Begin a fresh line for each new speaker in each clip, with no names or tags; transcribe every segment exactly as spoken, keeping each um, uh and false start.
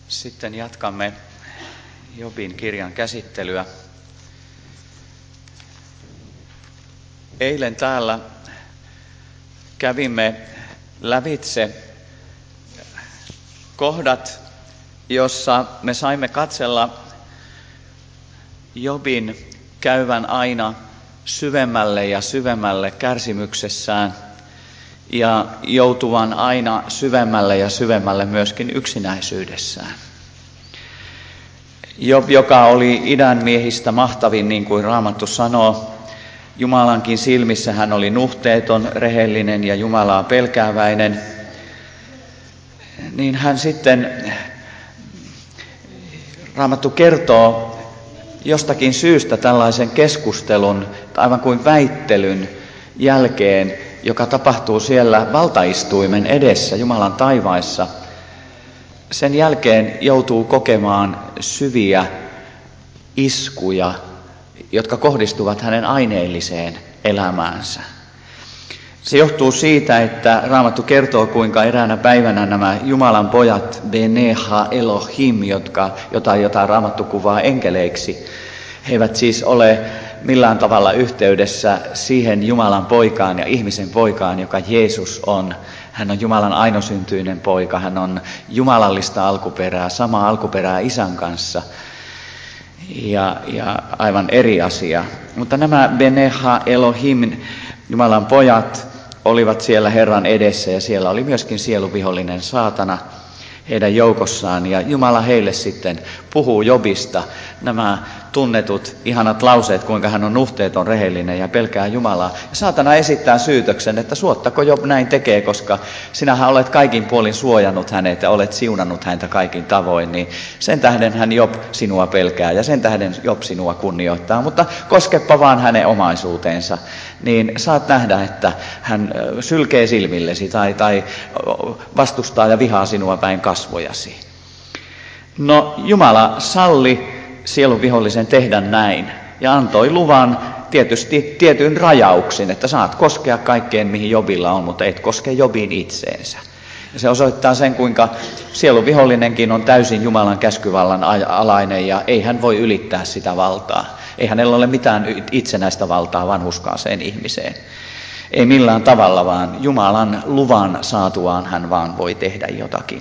Sitten jatkamme Jobin kirjan käsittelyä. Eilen täällä kävimme lävitse kohdat, jossa me saimme katsella Jobin käyvän aina syvemmälle ja syvemmälle kärsimyksessään ja joutuvan aina syvemmälle ja syvemmälle myöskin yksinäisyydessään. Job, joka oli idän miehistä mahtavin, niin kuin Raamattu sanoo, Jumalankin silmissä hän oli nuhteeton, rehellinen ja Jumalaa pelkääväinen, niin hän sitten, Raamattu kertoo jostakin syystä tällaisen keskustelun, aivan kuin väittelyn jälkeen, joka tapahtuu siellä valtaistuimen edessä Jumalan taivaissa. Sen jälkeen joutuu kokemaan syviä iskuja, jotka kohdistuvat hänen aineelliseen elämäänsä. Se johtuu siitä, että Raamattu kertoo, kuinka eräänä päivänä nämä Jumalan pojat, Bene Ha Elohim, jotka, jota, jota Raamattu kuvaa enkeleiksi, he eivät siis ole millään tavalla yhteydessä siihen Jumalan poikaan ja ihmisen poikaan, joka Jeesus on. Hän on Jumalan ainosyntyinen poika, hän on jumalallista alkuperää, samaa alkuperää isän kanssa ja, ja aivan eri asia. Mutta nämä Bene Ha Elohim, Jumalan pojat, olivat siellä Herran edessä ja siellä oli myöskin sieluvihollinen saatana heidän joukossaan. Ja Jumala heille sitten puhuu Jobista nämä tunnetut ihanat lauseet, kuinka hän on nuhteeton, rehellinen ja pelkää Jumalaa. Ja saatana esittää syytöksen, että suottako Job näin tekee, koska sinähän olet kaikin puolin suojannut hänet ja olet siunannut häntä kaikin tavoin. Niin sen tähden hän Job sinua pelkää ja sen tähden Job sinua kunnioittaa. Mutta koskepa vaan hänen omaisuuteensa, niin saat nähdä, että hän sylkee silmillesi tai, tai vastustaa ja vihaa sinua päin kasvojasi. No Jumala salli sielun vihollisen tehdä näin ja antoi luvan tietysti tietyn rajauksin, että saat koskea kaikkeen, mihin Jobilla on, mutta et koske Jobiin itseensä. Ja se osoittaa sen, kuinka sielun vihollinenkin on täysin Jumalan käskyvallan alainen ja ei hän voi ylittää sitä valtaa. Ei hänellä ole mitään itsenäistä valtaa vanhurskaaseen ihmiseen. Ei millään tavalla, vaan Jumalan luvan saatuaan hän vaan voi tehdä jotakin.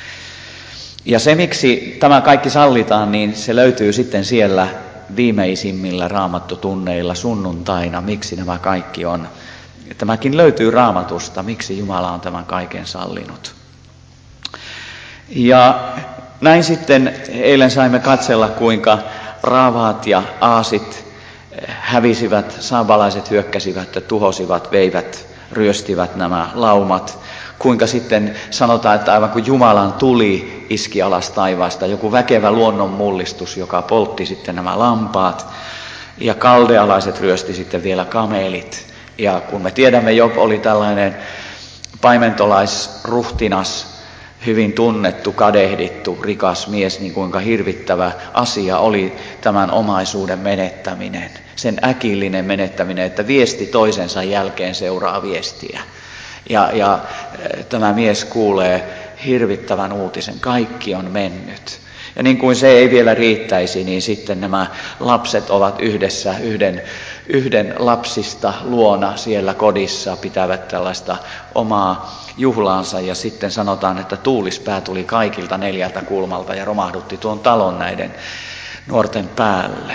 Ja se, miksi tämä kaikki sallitaan, niin se löytyy sitten siellä viimeisimmillä raamattotunneilla sunnuntaina, miksi nämä kaikki on. Tämäkin löytyy Raamatusta, miksi Jumala on tämän kaiken sallinut. Ja näin sitten eilen saimme katsella, kuinka raavaat ja aasit hävisivät, saabalaiset hyökkäsivät ja tuhosivat, veivät, ryöstivät nämä laumat. Kuinka sitten sanotaan, että aivan kuin Jumalan tuli iski alas taivaasta, joku väkevä luonnonmullistus, joka poltti sitten nämä lampaat. Ja kaldealaiset ryösti sitten vielä kamelit. Ja kun me tiedämme, Job oli tällainen paimentolaisruhtinas, hyvin tunnettu, kadehdittu, rikas mies, niin kuinka hirvittävä asia oli tämän omaisuuden menettäminen. Sen äkillinen menettäminen, että viesti toisensa jälkeen seuraa viestiä. Ja, ja tämä mies kuulee hirvittävän uutisen, kaikki on mennyt. Ja niin kuin se ei vielä riittäisi, niin sitten nämä lapset ovat yhdessä, yhden, yhden lapsista luona siellä kodissa, pitävät tällaista omaa juhlaansa. Ja sitten sanotaan, että tuulispää tuli kaikilta neljältä kulmalta ja romahdutti tuon talon näiden nuorten päälle.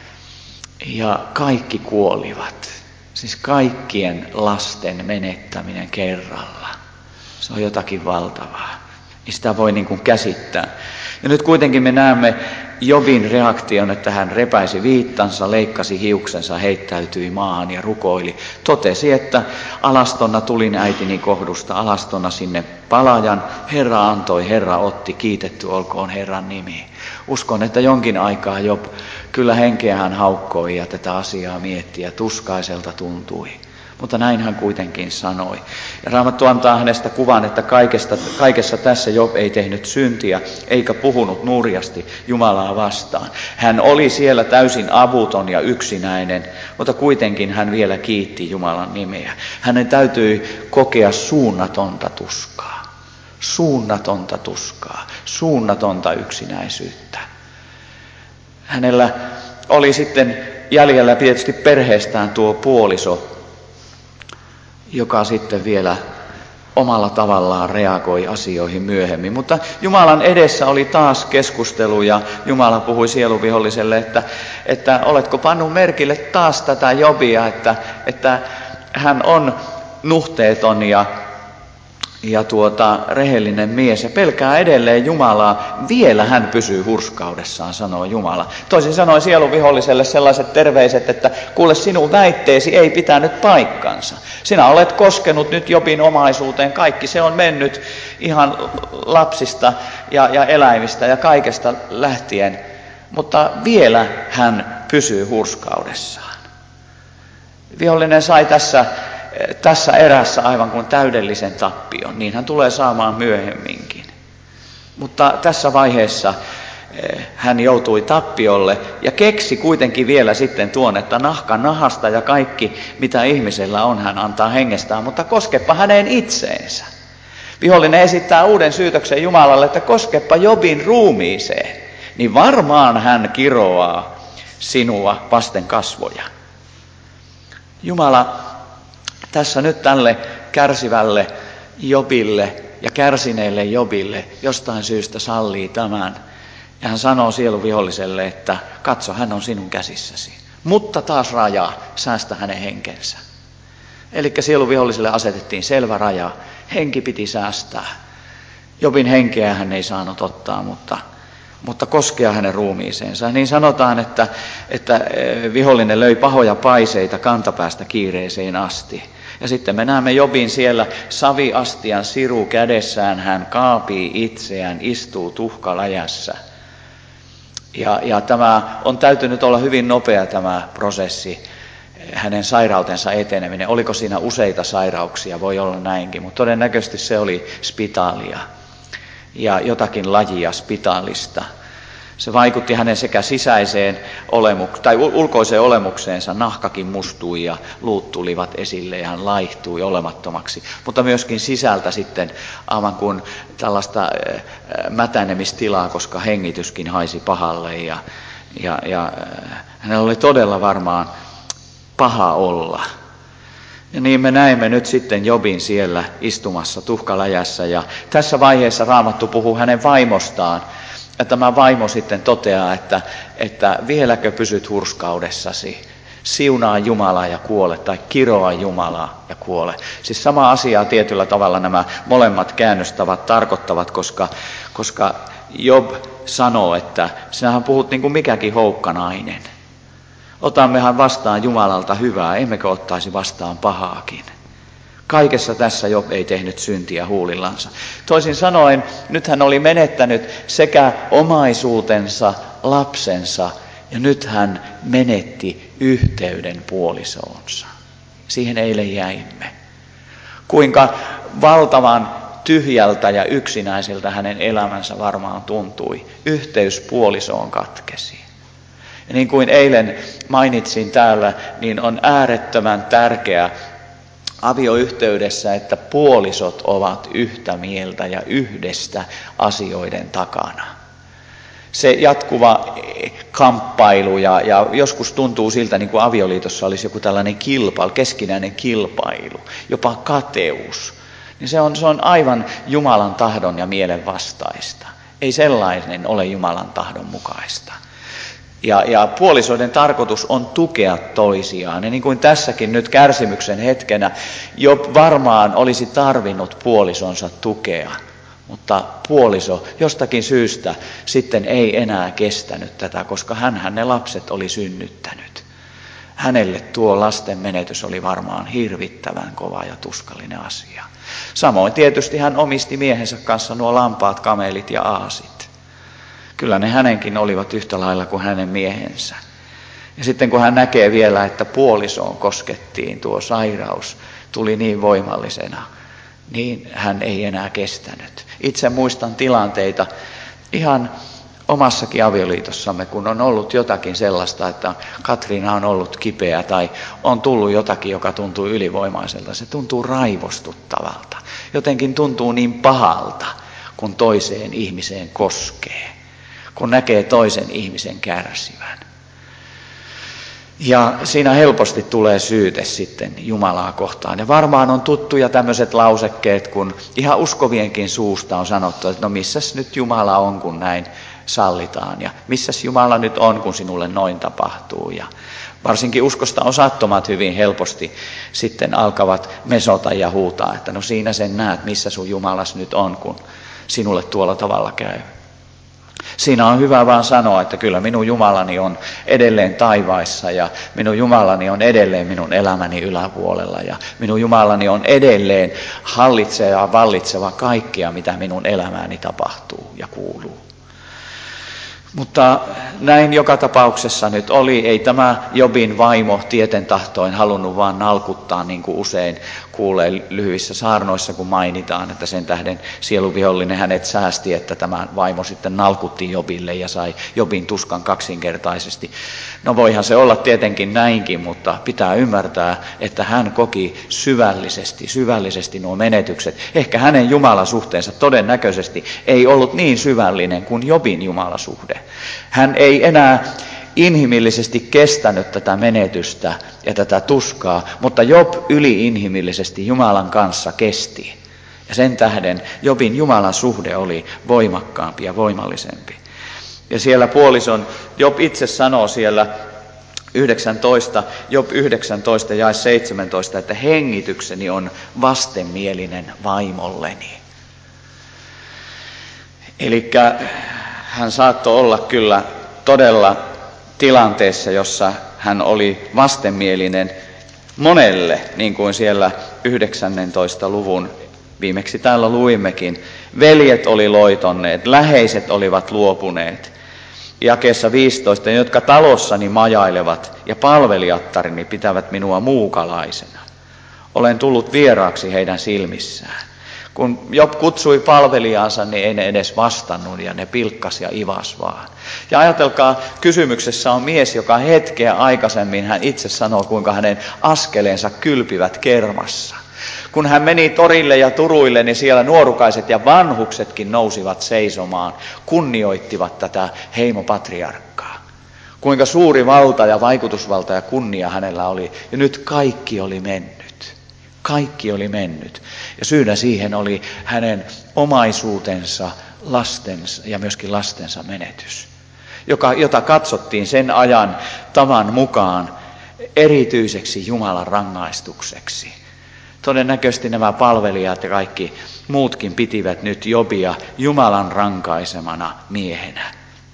Ja kaikki kuolivat. Siis kaikkien lasten menettäminen kerralla. Se on jotakin valtavaa. Niin sitä voi niin kuin käsittää. Ja nyt kuitenkin me näemme Jobin reaktion, että hän repäisi viittansa, leikkasi hiuksensa, heittäytyi maahan ja rukoili. Totesi, että alastonna tulin äitini kohdusta, alastonna sinne palajan. Herra antoi, Herra otti, kiitetty olkoon Herran nimi. Uskon, että jonkin aikaa Job kyllä henkeään haukkoi ja tätä asiaa mietti ja tuskaiselta tuntui. Mutta näin hän kuitenkin sanoi. Ja Raamattu antaa hänestä kuvan, että kaikesta, kaikessa tässä Job ei tehnyt syntiä, eikä puhunut nurjasti Jumalaa vastaan. Hän oli siellä täysin avuton ja yksinäinen, mutta kuitenkin hän vielä kiitti Jumalan nimeä. Hänen täytyi kokea suunnatonta tuskaa. suunnatonta tuskaa, suunnatonta yksinäisyyttä. Hänellä oli sitten jäljellä tietysti perheestään tuo puoliso, joka sitten vielä omalla tavallaan reagoi asioihin myöhemmin. Mutta Jumalan edessä oli taas keskustelu ja Jumala puhui sieluviholliselle, että, että oletko pannut merkille taas tätä Jobia, että, että hän on nuhteeton ja, ja tuota, rehellinen mies ja pelkää edelleen Jumalaa. Vielä hän pysyy hurskaudessaan, sanoo Jumala. Toisin sanoen sieluviholliselle sellaiset terveiset, että kuule, sinun väitteesi ei pitänyt paikkansa. Sinä olet koskenut nyt Jobin omaisuuteen, kaikki se on mennyt ihan lapsista ja, ja eläimistä ja kaikesta lähtien, mutta vielä hän pysyy hurskaudessaan. Vihollinen sai tässä, tässä erässä aivan kuin täydellisen tappion, niin hän tulee saamaan myöhemminkin. Mutta tässä vaiheessa hän joutui tappiolle ja keksi kuitenkin vielä sitten tuon, että nahka nahasta ja kaikki mitä ihmisellä on, hän antaa hengestään, mutta koskepa häneen itseensä. Vihollinen esittää uuden syytöksen Jumalalle, että koskepa Jobin ruumiiseen, niin varmaan hän kiroaa sinua vasten kasvoja. Jumala tässä nyt tälle kärsivälle Jobille ja kärsineelle Jobille jostain syystä sallii tämän. Ja hän sanoo sieluviholliselle, että katso, hän on sinun käsissäsi. Mutta taas raja, säästä hänen henkensä. Eli sieluviholliselle asetettiin selvä raja. Henki piti säästää. Jobin henkeä hän ei saanut ottaa, mutta, mutta koskea hänen ruumiiseensa. Niin sanotaan, että, että vihollinen löi pahoja paiseita kantapäästä kiireeseen asti. Ja sitten me näemme Jobin siellä saviastian siru kädessään, hän kaapii itseään, istuu tuhkaläjässä. Ja, ja tämä on täytynyt olla hyvin nopea tämä prosessi, hänen sairautensa eteneminen. Oliko siinä useita sairauksia, voi olla näinkin, mutta todennäköisesti se oli spitaalia ja jotakin lajia spitaalista. Se vaikutti hänen sekä sisäiseen olemukseen, tai ulkoiseen olemukseensa, nahkakin mustui ja luut tulivat esille ja hän laihtui olemattomaksi. Mutta myöskin sisältä sitten aivan kuin tällaista mätänemistilaa, koska hengityskin haisi pahalle ja, ja, ja hänellä oli todella varmaan paha olla. Ja niin me näemme nyt sitten Jobin siellä istumassa tuhkaläjässä ja tässä vaiheessa Raamattu puhuu hänen vaimostaan. Ja tämä vaimo sitten toteaa, että, että vieläkö pysyt hurskaudessasi, siunaa Jumalaa ja kuole, tai kiroa Jumalaa ja kuole. Siis sama asiaa tietyllä tavalla nämä molemmat käännöstavat tarkoittavat, koska, koska Job sanoo, että sinähän puhut niin kuin mikäkin houkkanainen. Otammehan vastaan Jumalalta hyvää, emmekö ottaisi vastaan pahaakin. Kaikessa tässä Job ei tehnyt syntiä huulillansa. Toisin sanoen, nyt hän oli menettänyt sekä omaisuutensa, lapsensa, ja nyt hän menetti yhteyden puolisoonsa. Siihen eilen jäimme. Kuinka valtavan tyhjältä ja yksinäiseltä hänen elämänsä varmaan tuntui. Yhteys puolisoon katkesi. Ja niin kuin eilen mainitsin täällä, niin on äärettömän tärkeää, avioyhteydessä, että puolisot ovat yhtä mieltä ja yhdestä asioiden takana. Se jatkuva kamppailu ja, ja joskus tuntuu siltä, niin kuin avioliitossa olisi joku tällainen kilpailu, keskinäinen kilpailu, jopa kateus. Niin se on, se on aivan Jumalan tahdon ja mielen vastaista. Ei sellainen ole Jumalan tahdon mukaista. Ja, ja puolisoiden tarkoitus on tukea toisiaan. Ja niin kuin tässäkin nyt kärsimyksen hetkenä, Job varmaan olisi tarvinnut puolisonsa tukea. Mutta puoliso jostakin syystä sitten ei enää kestänyt tätä, koska hänhän ne lapset oli synnyttänyt. Hänelle tuo lasten menetys oli varmaan hirvittävän kova ja tuskallinen asia. Samoin tietysti hän omisti miehensä kanssa nuo lampaat, kamelit ja aasit. Kyllä ne hänenkin olivat yhtä lailla kuin hänen miehensä. Ja sitten kun hän näkee vielä, että puolisoon koskettiin, tuo sairaus tuli niin voimallisena, niin hän ei enää kestänyt. Itse muistan tilanteita ihan omassakin avioliitossamme, kun on ollut jotakin sellaista, että Katriina on ollut kipeä tai on tullut jotakin, joka tuntuu ylivoimaiselta. Se tuntuu raivostuttavalta. Jotenkin tuntuu niin pahalta, kun toiseen ihmiseen koskee, kun näkee toisen ihmisen kärsivän. Ja siinä helposti tulee syyte sitten Jumalaa kohtaan. Ja varmaan on tuttuja tämmöiset lausekkeet, kun ihan uskovienkin suusta on sanottu, että no missäs nyt Jumala on, kun näin sallitaan. Ja missäs Jumala nyt on, kun sinulle noin tapahtuu. Ja varsinkin uskosta osattomat hyvin helposti sitten alkavat mesota ja huutaa, että no siinä sen näet, missä sun Jumalas nyt on, kun sinulle tuolla tavalla käy. Siinä on hyvä vaan sanoa, että kyllä minun Jumalani on edelleen taivaissa ja minun Jumalani on edelleen minun elämäni yläpuolella ja minun Jumalani on edelleen hallitseva ja vallitseva kaikkea, mitä minun elämääni tapahtuu ja kuuluu. Mutta näin joka tapauksessa nyt oli, ei tämä Jobin vaimo tieten tahtoin halunnut vaan nalkuttaa, niin kuin usein kuulee lyhyissä saarnoissa, kun mainitaan, että sen tähden sieluvihollinen hänet säästi, että tämä vaimo sitten nalkutti Jobille ja sai Jobin tuskan kaksinkertaisesti. No voihan se olla tietenkin näinkin, mutta pitää ymmärtää, että hän koki syvällisesti, syvällisesti nuo menetykset. Ehkä hänen jumalasuhteensa todennäköisesti ei ollut niin syvällinen kuin Jobin jumalasuhde. Hän ei enää inhimillisesti kestänyt tätä menetystä ja tätä tuskaa, mutta Job yli-inhimillisesti Jumalan kanssa kesti. Ja sen tähden Jobin Jumalan suhde oli voimakkaampi ja voimallisempi. Ja siellä puolison, Job itse sanoo siellä yhdeksäntoista, Job yhdeksäntoista ja seitsemäntoista, että hengitykseni on vastenmielinen vaimolleni. Eli hän saattoi olla kyllä todella tilanteessa, jossa hän oli vastenmielinen monelle, niin kuin siellä yhdeksännentoista luvun viimeksi täällä luimmekin. Veljet oli loitonneet, läheiset olivat luopuneet. Jakeessa viisitoista, jotka talossani majailevat ja palvelijattarini pitävät minua muukalaisena. Olen tullut vieraaksi heidän silmissään. Kun Job kutsui palvelijaansa, niin ei ne edes vastannut ja ne pilkkas ja ivas vaan. Ja ajatelkaa, kysymyksessä on mies, joka hetkeä aikaisemmin hän itse sanoo, kuinka hänen askeleensa kylpivät kermassa. Kun hän meni torille ja turuille, niin siellä nuorukaiset ja vanhuksetkin nousivat seisomaan, kunnioittivat tätä heimopatriarkkaa. Kuinka suuri valta ja vaikutusvalta ja kunnia hänellä oli. Ja nyt kaikki oli mennyt. Kaikki oli mennyt. Ja syynä siihen oli hänen omaisuutensa, lastensa ja myöskin lastensa menetys, joka, jota katsottiin sen ajan tavan mukaan erityiseksi Jumalan rangaistukseksi. Todennäköisesti nämä palvelijat ja kaikki muutkin pitivät nyt Jobia Jumalan rankaisemana miehenä.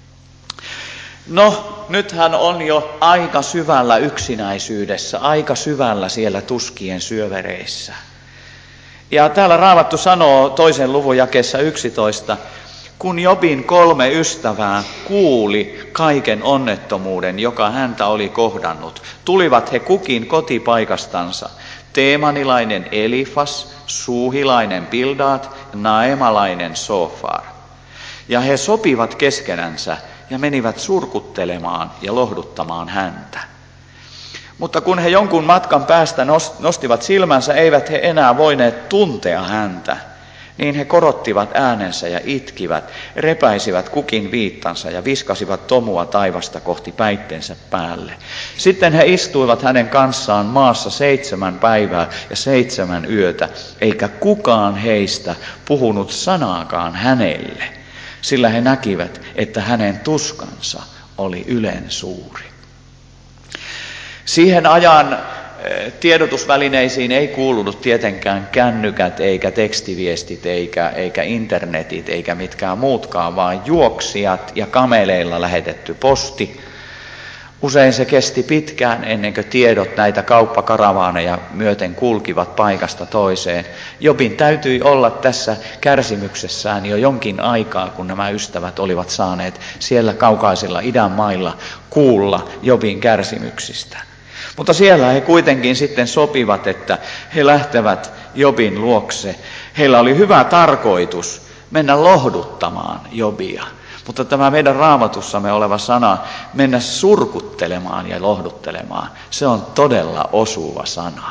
No, nyt hän on jo aika syvällä yksinäisyydessä, aika syvällä siellä tuskien syövereissä. Ja täällä Raamattu sanoo toisen luvun jakeessa yksitoista, kun Jobin kolme ystävää kuuli kaiken onnettomuuden, joka häntä oli kohdannut, tulivat he kukin kotipaikastansa, teemanilainen Elifas, suuhilainen Bildad ja naemalainen Sofar. Ja he sopivat keskenänsä ja menivät surkuttelemaan ja lohduttamaan häntä. Mutta kun he jonkun matkan päästä nostivat silmänsä, eivät he enää voineet tuntea häntä, niin he korottivat äänensä ja itkivät, repäisivät kukin viittansa ja viskasivat tomua taivasta kohti päitteensä päälle. Sitten he istuivat hänen kanssaan maassa seitsemän päivää ja seitsemän yötä, eikä kukaan heistä puhunut sanaakaan hänelle, sillä he näkivät, että hänen tuskansa oli ylen suuri. Siihen ajan tiedotusvälineisiin ei kuulunut tietenkään kännykät eikä tekstiviestit eikä, eikä internetit eikä mitkään muutkaan, vaan juoksijat ja kameleilla lähetetty posti. Usein se kesti pitkään ennen kuin tiedot näitä kauppakaravaneja myöten kulkivat paikasta toiseen. Jobin täytyi olla tässä kärsimyksessään jo jonkin aikaa, kun nämä ystävät olivat saaneet siellä kaukaisilla idän mailla kuulla Jobin kärsimyksistä. Mutta siellä he kuitenkin sitten sopivat, että he lähtevät Jobin luokse. Heillä oli hyvä tarkoitus mennä lohduttamaan Jobia. Mutta tämä meidän Raamatussamme oleva sana, mennä surkuttelemaan ja lohduttelemaan, se on todella osuva sana.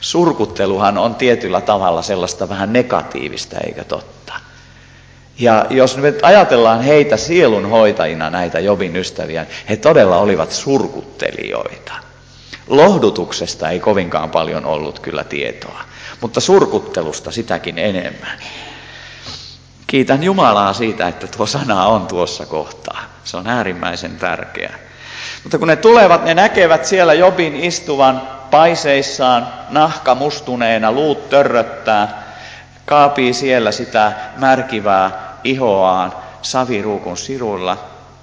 Surkutteluhan on tietyllä tavalla sellaista vähän negatiivista, eikö totta? Ja jos nyt ajatellaan heitä sielunhoitajina, näitä Jobin ystäviä, he todella olivat surkuttelijoita. Lohdutuksesta ei kovinkaan paljon ollut kyllä tietoa, mutta surkuttelusta sitäkin enemmän. Kiitän Jumalaa siitä, että tuo sana on tuossa kohtaa. Se on äärimmäisen tärkeä. Mutta kun ne tulevat, ne näkevät siellä Jobin istuvan paiseissaan, nahka mustuneena, luut törröttää, kaapii siellä sitä märkivää ihoaan saviruukun siruilla.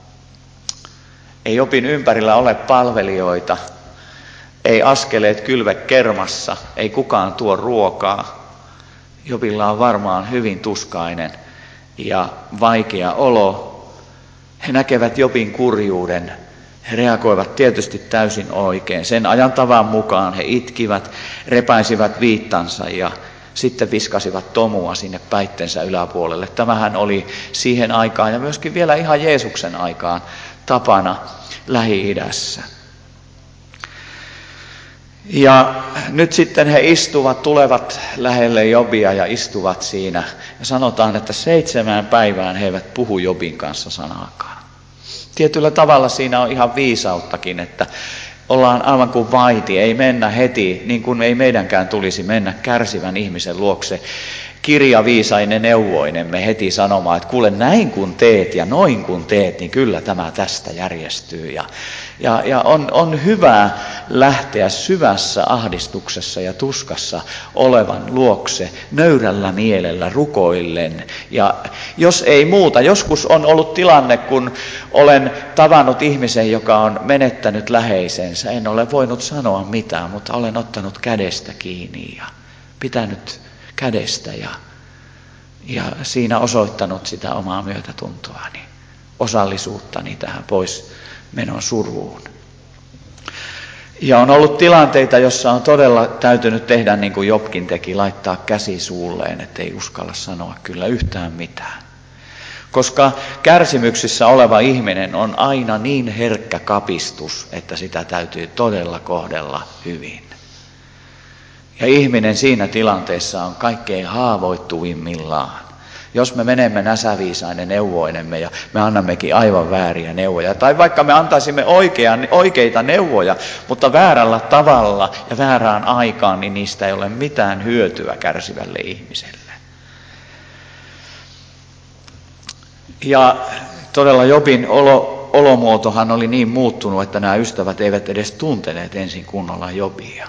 Ei Jobin ympärillä ole palvelijoita, ei askeleet kylve kermassa, ei kukaan tuo ruokaa. Jobilla on varmaan hyvin tuskainen ja vaikea olo. He näkevät Jobin kurjuuden. He reagoivat tietysti täysin oikein. Sen ajan tavan mukaan he itkivät, repäisivät viittansa ja sitten viskasivat tomua sinne päittensä yläpuolelle. Tämähän oli siihen aikaan ja myöskin vielä ihan Jeesuksen aikaan tapana Lähi-idässä. Ja nyt sitten he istuvat, tulevat lähelle Jobia ja istuvat siinä. Ja sanotaan, että seitsemään päivään he eivät puhu Jobin kanssa sanaakaan. Tietyllä tavalla siinä on ihan viisauttakin, että ollaan aivan kuin vaiti, ei mennä heti, niin kuin ei meidänkään tulisi mennä kärsivän ihmisen luokse kirjaviisainen neuvoinemme heti sanomaan, että kuule näin kun teet ja noin kun teet, niin kyllä tämä tästä järjestyy. Ja, ja, ja on, on hyvä lähteä syvässä ahdistuksessa ja tuskassa olevan luokse nöyrällä mielellä rukoillen. Ja jos ei muuta, joskus on ollut tilanne, kun olen tavannut ihmisen, joka on menettänyt läheisensä. En ole voinut sanoa mitään, mutta olen ottanut kädestä kiinni ja pitänyt kädestä ja, ja siinä osoittanut sitä omaa myötätuntoani, osallisuuttani tähän pois menon suruun. Ja on ollut tilanteita, jossa on todella täytynyt tehdä niin kuin Jobkin teki, laittaa käsi suulleen, ettei uskalla sanoa kyllä yhtään mitään. Koska kärsimyksissä oleva ihminen on aina niin herkkä kapistus, että sitä täytyy todella kohdella hyvin. Ja ihminen siinä tilanteessa on kaikkein haavoittuvimmillaan. Jos me menemme näsäviisainen neuvoinemme ja me annammekin aivan vääriä neuvoja, tai vaikka me antaisimme oikean, oikeita neuvoja, mutta väärällä tavalla ja väärään aikaan, niin niistä ei ole mitään hyötyä kärsivälle ihmiselle. Ja todella Jobin olo, olomuotohan oli niin muuttunut, että nämä ystävät eivät edes tunteneet ensin kunnolla Jobia.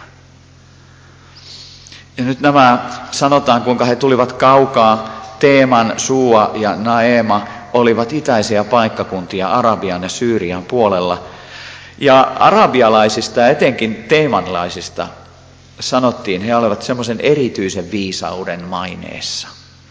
Ja nyt nämä sanotaan, kuinka he tulivat kaukaa. Teeman, Suua ja Naema olivat itäisiä paikkakuntia Arabian ja Syyrian puolella. Ja arabialaisista ja etenkin teemanlaisista sanottiin, he olivat semmoisen erityisen viisauden maineessa.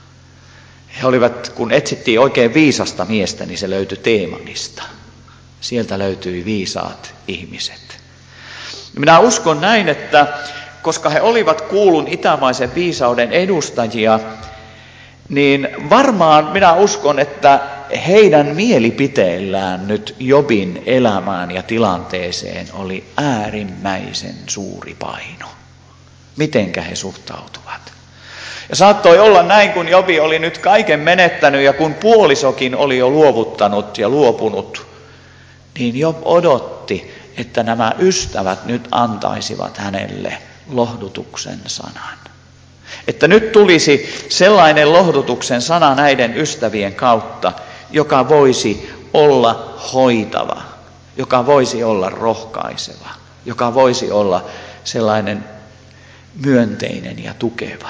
He olivat, kun etsittiin oikein viisasta miestä, niin se löytyi Teemanista. Sieltä löytyi viisaat ihmiset. Minä uskon näin, että koska he olivat kuulun itämaisen viisauden edustajia, niin varmaan minä uskon, että heidän mielipiteillään nyt Jobin elämään ja tilanteeseen oli äärimmäisen suuri paino. Mitenkä he suhtautuvat? Ja saattoi olla näin, kun Jobi oli nyt kaiken menettänyt ja kun puolisokin oli jo luovuttanut ja luopunut, niin Job odotti, että nämä ystävät nyt antaisivat hänelle lohdutuksen sanan. Että nyt tulisi sellainen lohdutuksen sana näiden ystävien kautta, joka voisi olla hoitava, joka voisi olla rohkaiseva, joka voisi olla sellainen myönteinen ja tukeva.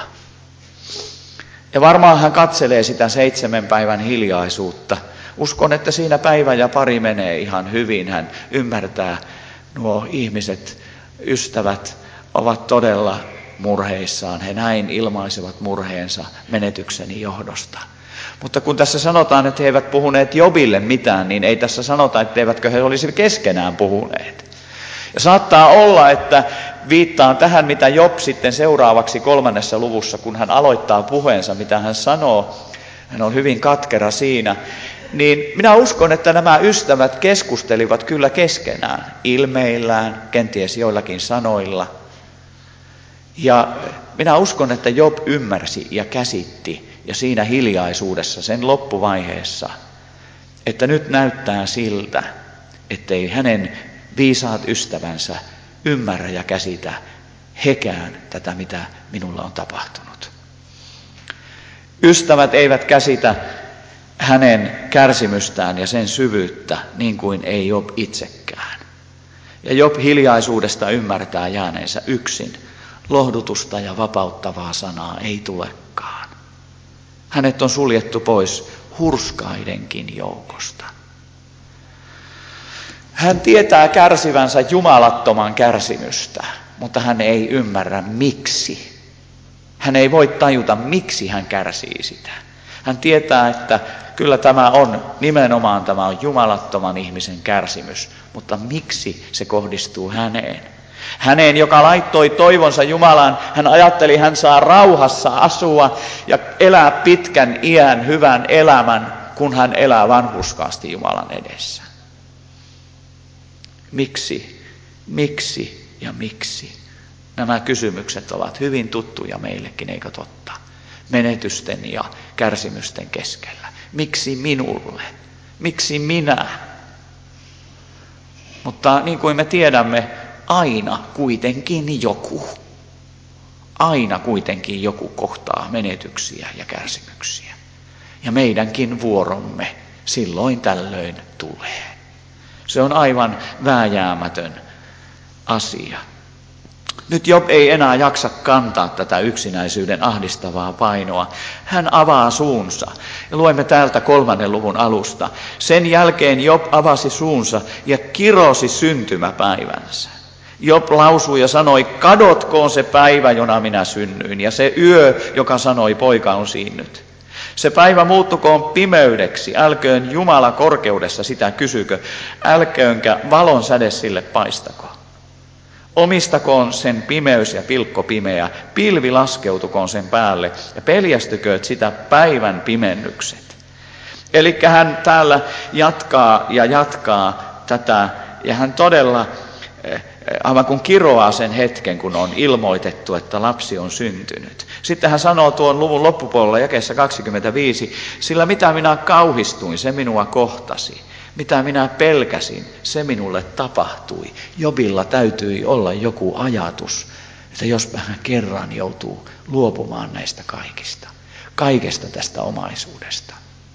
Ja varmaan hän katselee sitä seitsemän päivän hiljaisuutta. Uskon, että siinä päivä ja pari menee ihan hyvin. Hän ymmärtää, nuo ihmiset, ystävät, ovat todella murheissaan. He näin ilmaisevat murheensa menetykseni johdosta. Mutta kun tässä sanotaan, että he eivät puhuneet Jobille mitään, niin ei tässä sanota, etteivätkö he olisi keskenään puhuneet. Ja saattaa olla, että viittaan tähän, mitä Job sitten seuraavaksi kolmannessa luvussa, kun hän aloittaa puheensa, mitä hän sanoo, hän on hyvin katkera siinä, niin minä uskon, että nämä ystävät keskustelivat kyllä keskenään, ilmeillään, kenties joillakin sanoilla. Ja minä uskon, että Job ymmärsi ja käsitti ja siinä hiljaisuudessa sen loppuvaiheessa, että nyt näyttää siltä, ettei hänen viisaat ystävänsä ymmärrä ja käsitä hekään tätä, mitä minulla on tapahtunut. Ystävät eivät käsitä hänen kärsimystään ja sen syvyyttä niin kuin ei Job itsekään. Ja Job hiljaisuudesta ymmärtää jääneensä yksin. Lohdutusta ja vapauttavaa sanaa ei tulekaan. Hänet on suljettu pois hurskaidenkin joukosta. Hän tietää kärsivänsä jumalattoman kärsimystä, mutta hän ei ymmärrä miksi. Hän ei voi tajuta, miksi hän kärsii sitä. Hän tietää, että kyllä tämä on, nimenomaan tämä on jumalattoman ihmisen kärsimys, mutta miksi se kohdistuu häneen? Häneen, joka laittoi toivonsa Jumalaan, hän ajatteli, hän saa rauhassa asua ja elää pitkän iän hyvän elämän, kun hän elää vanhurskaasti Jumalan edessä. Miksi, miksi ja miksi? Nämä kysymykset ovat hyvin tuttuja meillekin, eikö totta? Menetysten ja kärsimysten keskellä. Miksi minulle? Miksi minä? Mutta niin kuin me tiedämme, aina kuitenkin joku. Aina kuitenkin joku kohtaa menetyksiä ja kärsimyksiä. Ja meidänkin vuoromme silloin tällöin tulee. Se on aivan vääjäämätön asia. Nyt Job ei enää jaksa kantaa tätä yksinäisyyden ahdistavaa painoa. Hän avaa suunsa. Ja luemme täältä kolmannen luvun alusta. Sen jälkeen Job avasi suunsa ja kirosi syntymäpäivänsä. Job lausui ja sanoi, kadotkoon se päivä, jona minä synnyin, ja se yö, joka sanoi, poika on siinnyt. Se päivä muuttukoon pimeydeksi, älköön Jumala korkeudessa sitä kysykö, älköönkä valon säde sille paistako. Omistakoon sen pimeys ja pilkko pimeä, pilvi laskeutukoon sen päälle ja peljästykööt sitä päivän pimennykset. Eli hän täällä jatkaa ja jatkaa tätä, ja hän todella aivan kun kiroaa sen hetken, kun on ilmoitettu, että lapsi on syntynyt. Sitten hän sanoo tuon luvun loppupuolella jakeessa kaksikymmentäviisi, sillä mitä minä kauhistuin, se minua kohtasi. Mitä minä pelkäsin, se minulle tapahtui. Jobilla täytyi olla joku ajatus, että jospa hän kerran joutuu luopumaan näistä kaikista. Kaikesta tästä omaisuudesta.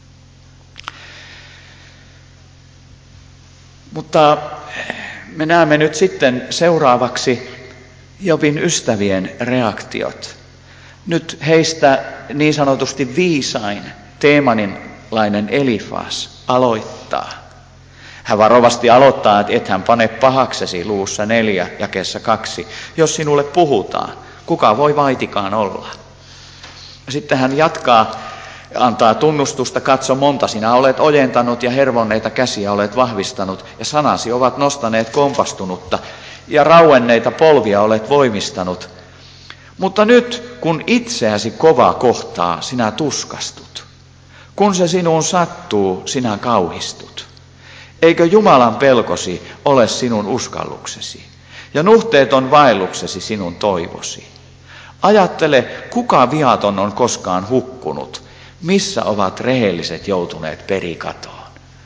Mutta me näemme nyt sitten seuraavaksi Jobin ystävien reaktiot. Nyt heistä niin sanotusti viisain teemanilainen Elifas aloittaa. Hän varovasti aloittaa, että et hän pane pahaksesi luvussa neljä, jakeessa kaksi. Jos sinulle puhutaan, kuka voi vaitikaan olla? Sitten hän jatkaa, antaa tunnustusta, katso monta sinä olet ojentanut ja hervonneita käsiä olet vahvistanut ja sanasi ovat nostaneet kompastunutta ja rauenneita polvia olet voimistanut. Mutta nyt kun itseäsi kova kohtaa, sinä tuskastut. Kun se sinuun sattuu, sinä kauhistut. Eikö Jumalan pelkosi ole sinun uskalluksesi ja nuhteeton vaelluksesi sinun toivosi? Ajattele, kuka viaton on koskaan hukkunut, missä ovat rehelliset joutuneet perikatoon.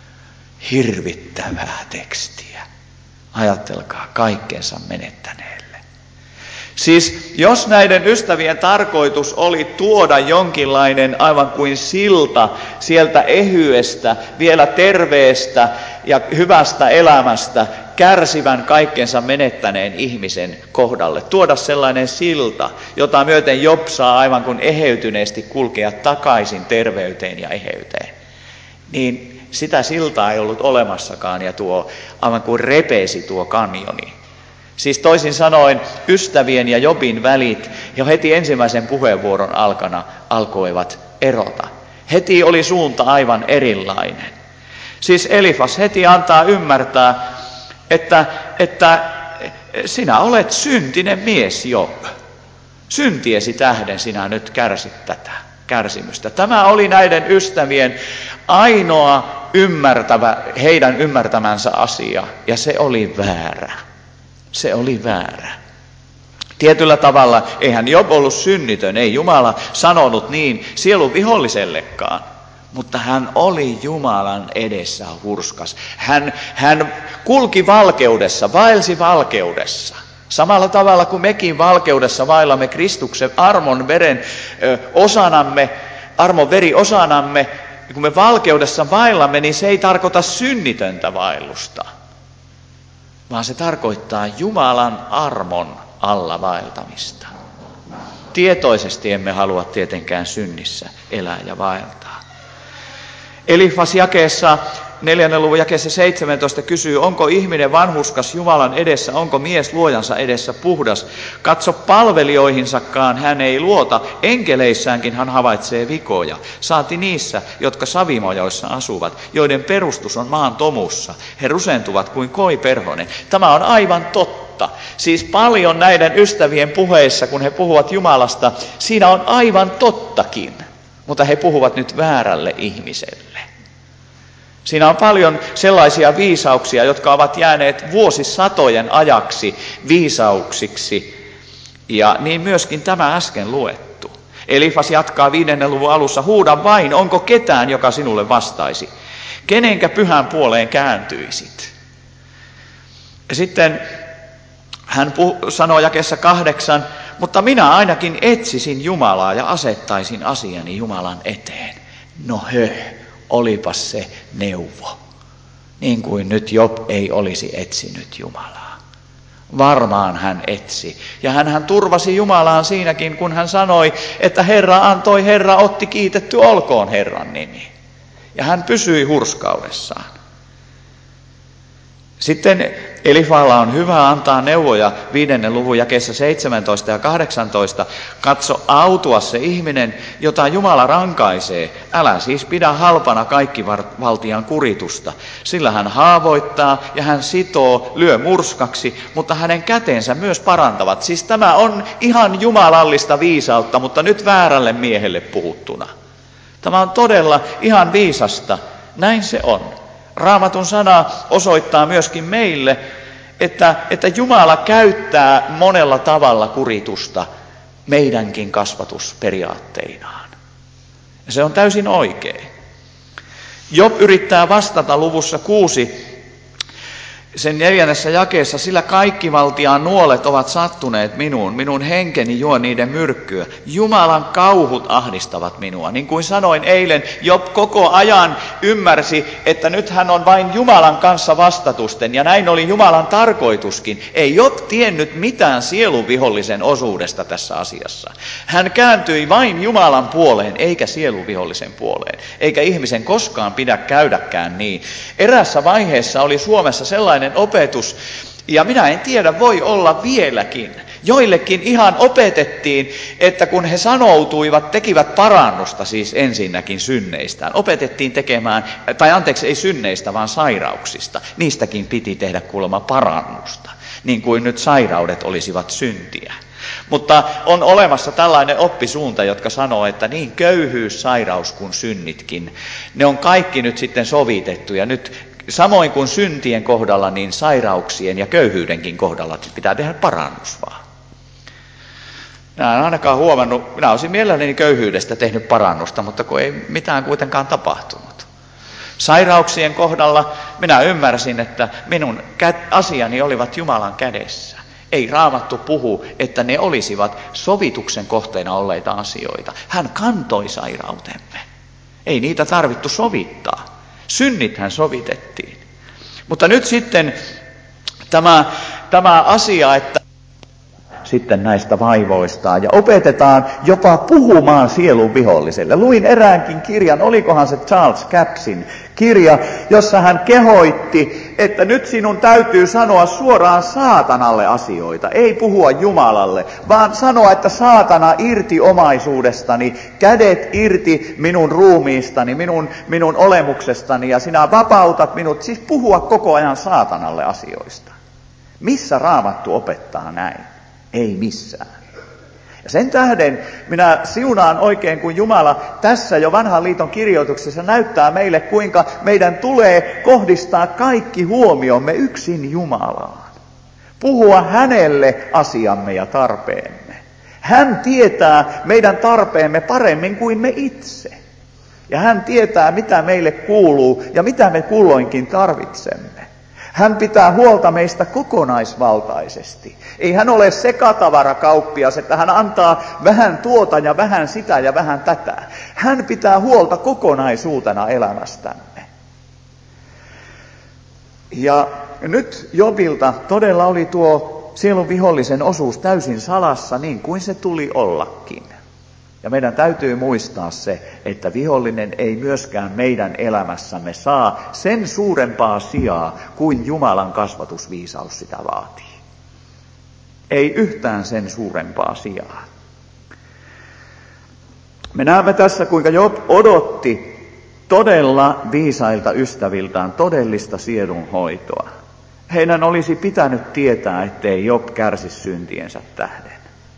Hirvittävää tekstiä. Ajattelkaa kaikkensa menettäneelle. Siis jos näiden ystävien tarkoitus oli tuoda jonkinlainen aivan kuin silta sieltä ehyestä, vielä terveestä ja hyvästä elämästä kärsivän kaikkensa menettäneen ihmisen kohdalle, tuoda sellainen silta, jota myöten Job saa aivan kuin eheytyneesti kulkea takaisin terveyteen ja eheyteen, niin sitä siltaa ei ollut olemassakaan ja tuo aivan kuin repeesi tuo kanjoni. Siis toisin sanoen ystävien ja Jobin välit jo heti ensimmäisen puheenvuoron alkana alkoivat erota. Heti oli suunta aivan erilainen. Siis Elifas heti antaa ymmärtää, että, että sinä olet syntinen mies, Job. Syntiesi tähden sinä nyt kärsit tätä kärsimystä. Tämä oli näiden ystävien ainoa ymmärtävä, heidän ymmärtämänsä asia, ja se oli väärä. Se oli väärä. Tietyllä tavalla, eihän Job ollut synnitön, ei Jumala sanonut niin sielun vihollisellekaan. Mutta hän oli Jumalan edessä hurskas. Hän, hän kulki valkeudessa, vaelsi valkeudessa. Samalla tavalla kuin mekin valkeudessa vaellamme Kristuksen armon veren ö, osanamme, armon veri osanamme, kun me valkeudessa vaellamme, niin se ei tarkoita synnitöntä vaellusta, vaan se tarkoittaa Jumalan armon alla vaeltamista. Tietoisesti emme halua tietenkään synnissä elää ja vaeltaa. Elifas jakeessa, neljännen luvun jakeessa seitsemäntoista kysyy, onko ihminen vanhurskas Jumalan edessä, onko mies luojansa edessä puhdas? Katso, palvelijoihinsakaan hän ei luota, enkeleissäänkin hän havaitsee vikoja. Saati niissä, jotka savimojoissa asuvat, joiden perustus on maan tomussa. He rusentuvat kuin koiperhonen. Tämä on aivan totta. Siis paljon näiden ystävien puheissa, kun he puhuvat Jumalasta, siinä on aivan tottakin. Mutta he puhuvat nyt väärälle ihmiselle. Siinä on paljon sellaisia viisauksia, jotka ovat jääneet vuosisatojen ajaksi viisauksiksi. Ja niin myöskin tämä äsken luettu. Elifas jatkaa viidennen luvun alussa, huuda vain, onko ketään, joka sinulle vastaisi? Kenenkä pyhän puoleen kääntyisit? Ja sitten hän puh- sanoo jakeessa kahdeksan, mutta minä ainakin etsisin Jumalaa ja asettaisin asiani Jumalan eteen. No hö, olipas se neuvo. Niin kuin nyt Job ei olisi etsinyt Jumalaa. Varmaan hän etsi. Ja hän turvasi Jumalaan siinäkin, kun hän sanoi, että Herra antoi, Herra otti, kiitetty olkoon Herran nimi. Ja hän pysyi hurskaudessaan. Sitten Elifalla on hyvä antaa neuvoja viidennen luvun jakeessa seitsemäntoista ja kahdeksantoista. Katso, autua se ihminen, jota Jumala rankaisee. Älä siis pidä halpana kaikkivaltian kuritusta. Sillä hän haavoittaa ja hän sitoo, lyö murskaksi, mutta hänen käteensä myös parantavat. Siis tämä on ihan jumalallista viisautta, mutta nyt väärälle miehelle puhuttuna. Tämä on todella ihan viisasta. Näin se on. Raamatun sana osoittaa myöskin meille, että, että Jumala käyttää monella tavalla kuritusta meidänkin kasvatusperiaatteinaan. Ja se on täysin oikein. Job yrittää vastata luvussa kuusi, sen neljännessä jakeessa, sillä kaikkivaltiaan nuolet ovat sattuneet minuun, minun henkeni juo niiden myrkkyä. Jumalan kauhut ahdistavat minua. Niin kuin sanoin eilen, Job koko ajan ymmärsi, että nyt hän on vain Jumalan kanssa vastatusten, ja näin oli Jumalan tarkoituskin. Ei Job tiennyt mitään sielunvihollisen osuudesta tässä asiassa. Hän kääntyi vain Jumalan puoleen, eikä sielunvihollisen puoleen, eikä ihmisen koskaan pidä käydäkään niin. Erässä vaiheessa oli Suomessa sellainen opetus, ja minä en tiedä, voi olla vieläkin. Joillekin ihan opetettiin, että kun he sanoutuivat, tekivät parannusta siis ensinnäkin synneistään. Opetettiin tekemään, tai anteeksi ei synneistä, vaan sairauksista. Niistäkin piti tehdä kuulemma parannusta, niin kuin nyt sairaudet olisivat syntiä. Mutta on olemassa tällainen oppisuunta, jotka sanoo, että niin köyhyys, sairaus kuin synnitkin, ne on kaikki nyt sitten sovitettu, ja nyt samoin kuin syntien kohdalla, niin sairauksien ja köyhyydenkin kohdalla pitää tehdä parannus vaan. Minä en ainakaan huomannut, minä olisin mielelläni köyhyydestä tehnyt parannusta, mutta kun ei mitään kuitenkaan tapahtunut. Sairauksien kohdalla minä ymmärsin, että minun asiani olivat Jumalan kädessä. Ei Raamattu puhu, että ne olisivat sovituksen kohteena olleita asioita. Hän kantoi sairautemme. Ei niitä tarvittu sovittaa. Synnithän sovitettiin. Mutta nyt sitten tämä, tämä asia, että sitten näistä vaivoistaan ja opetetaan jopa puhumaan sielun viholliselle. Luin eräänkin kirjan, olikohan se Charles Cappsin kirja, jossa hän kehoitti, että nyt sinun täytyy sanoa suoraan saatanalle asioita. Ei puhua Jumalalle, vaan sanoa, että saatana irti omaisuudestani, kädet irti minun ruumiistani, minun, minun olemuksestani ja sinä vapautat minut. Siis puhua koko ajan saatanalle asioista. Missä Raamattu opettaa näin? Ei missään. Ja sen tähden minä siunaan oikein, kun Jumala tässä jo vanhan liiton kirjoituksessa näyttää meille, kuinka meidän tulee kohdistaa kaikki huomiomme yksin Jumalaan.
Puhua hänelle asiamme ja tarpeemme. Hän tietää meidän tarpeemme paremmin kuin me itse. Ja hän tietää, mitä meille kuuluu ja mitä me kulloinkin tarvitsemme. Hän pitää huolta meistä kokonaisvaltaisesti. Ei hän ole sekatavarakauppias, että hän antaa vähän tuota ja vähän sitä ja vähän tätä. Hän pitää huolta kokonaisuutena elämästämme. Ja nyt Jobilta todella oli tuo sielun vihollisen osuus täysin salassa, niin kuin se tuli ollakin. Ja meidän täytyy muistaa se, että vihollinen ei myöskään meidän elämässämme saa sen suurempaa sijaa kuin Jumalan kasvatusviisaus sitä vaatii. Ei yhtään sen suurempaa sijaa. Me näemme tässä, kuinka Job odotti todella viisailta ystäviltään todellista sielunhoitoa. Heidän olisi pitänyt tietää, ettei Job kärsi syntiensä tähden.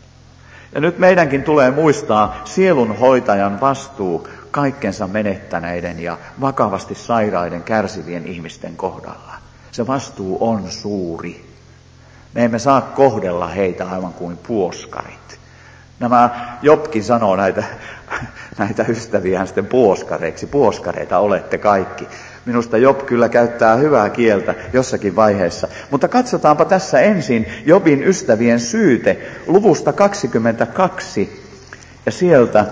Ja nyt meidänkin tulee muistaa sielunhoitajan vastuu kaikkensa menettäneiden ja vakavasti sairaiden kärsivien ihmisten kohdalla. Se vastuu on suuri. Me emme saa kohdella heitä aivan kuin puoskarit. Nämä Jobkin sanoo näitä, näitä ystäviään sitten puoskareiksi. Puoskareita olette kaikki. Minusta Job kyllä käyttää hyvää kieltä jossakin vaiheessa. Mutta katsotaanpa tässä ensin Jobin ystävien syyte luvusta kaksikymmentäkaksi ja sieltä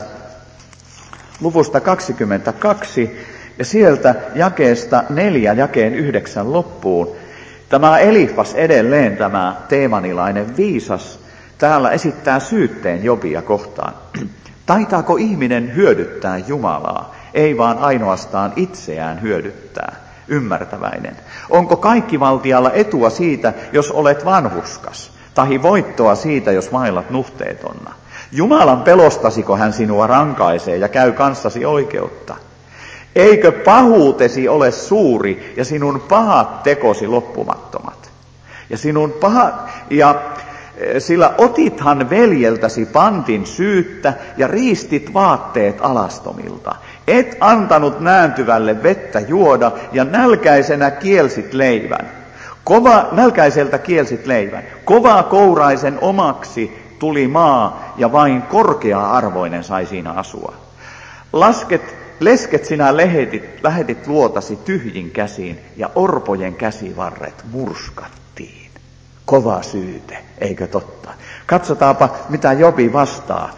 luvusta kaksikymmentäkaksi ja sieltä jakeesta neljä jakeen yhdeksän loppuun. Tämä Elifas edelleen, tämä teemanilainen viisas, täällä esittää syytteen Jobia kohtaan. Taitaako ihminen hyödyttää Jumalaa? Ei vaan ainoastaan itseään hyödyttää, ymmärtäväinen. Onko kaikkivaltialla etua siitä, jos olet vanhuskas, tahi voittoa siitä, jos vaillat nuhteetonna? Jumalan pelostasiko hän sinua rankaisee ja käy kanssasi oikeutta? Eikö pahuutesi ole suuri ja sinun pahat tekosi loppumattomat? Ja sinun paha, ja sillä otithan veljeltäsi pantin syyttä ja riistit vaatteet alastomilta. Et antanut nääntyvälle vettä juoda ja nälkäisenä kielsit leivän. Kova, nälkäiseltä kielsit leivän. Kova kouraisen omaksi tuli maa ja vain korkea-arvoinen sai siinä asua. Lasket, lesket sinä lähetit, lähetit luotasi tyhjin käsiin ja orpojen käsivarret murskattiin. Kova syyte, eikö totta? Katsotaanpa, mitä Jobi vastaa.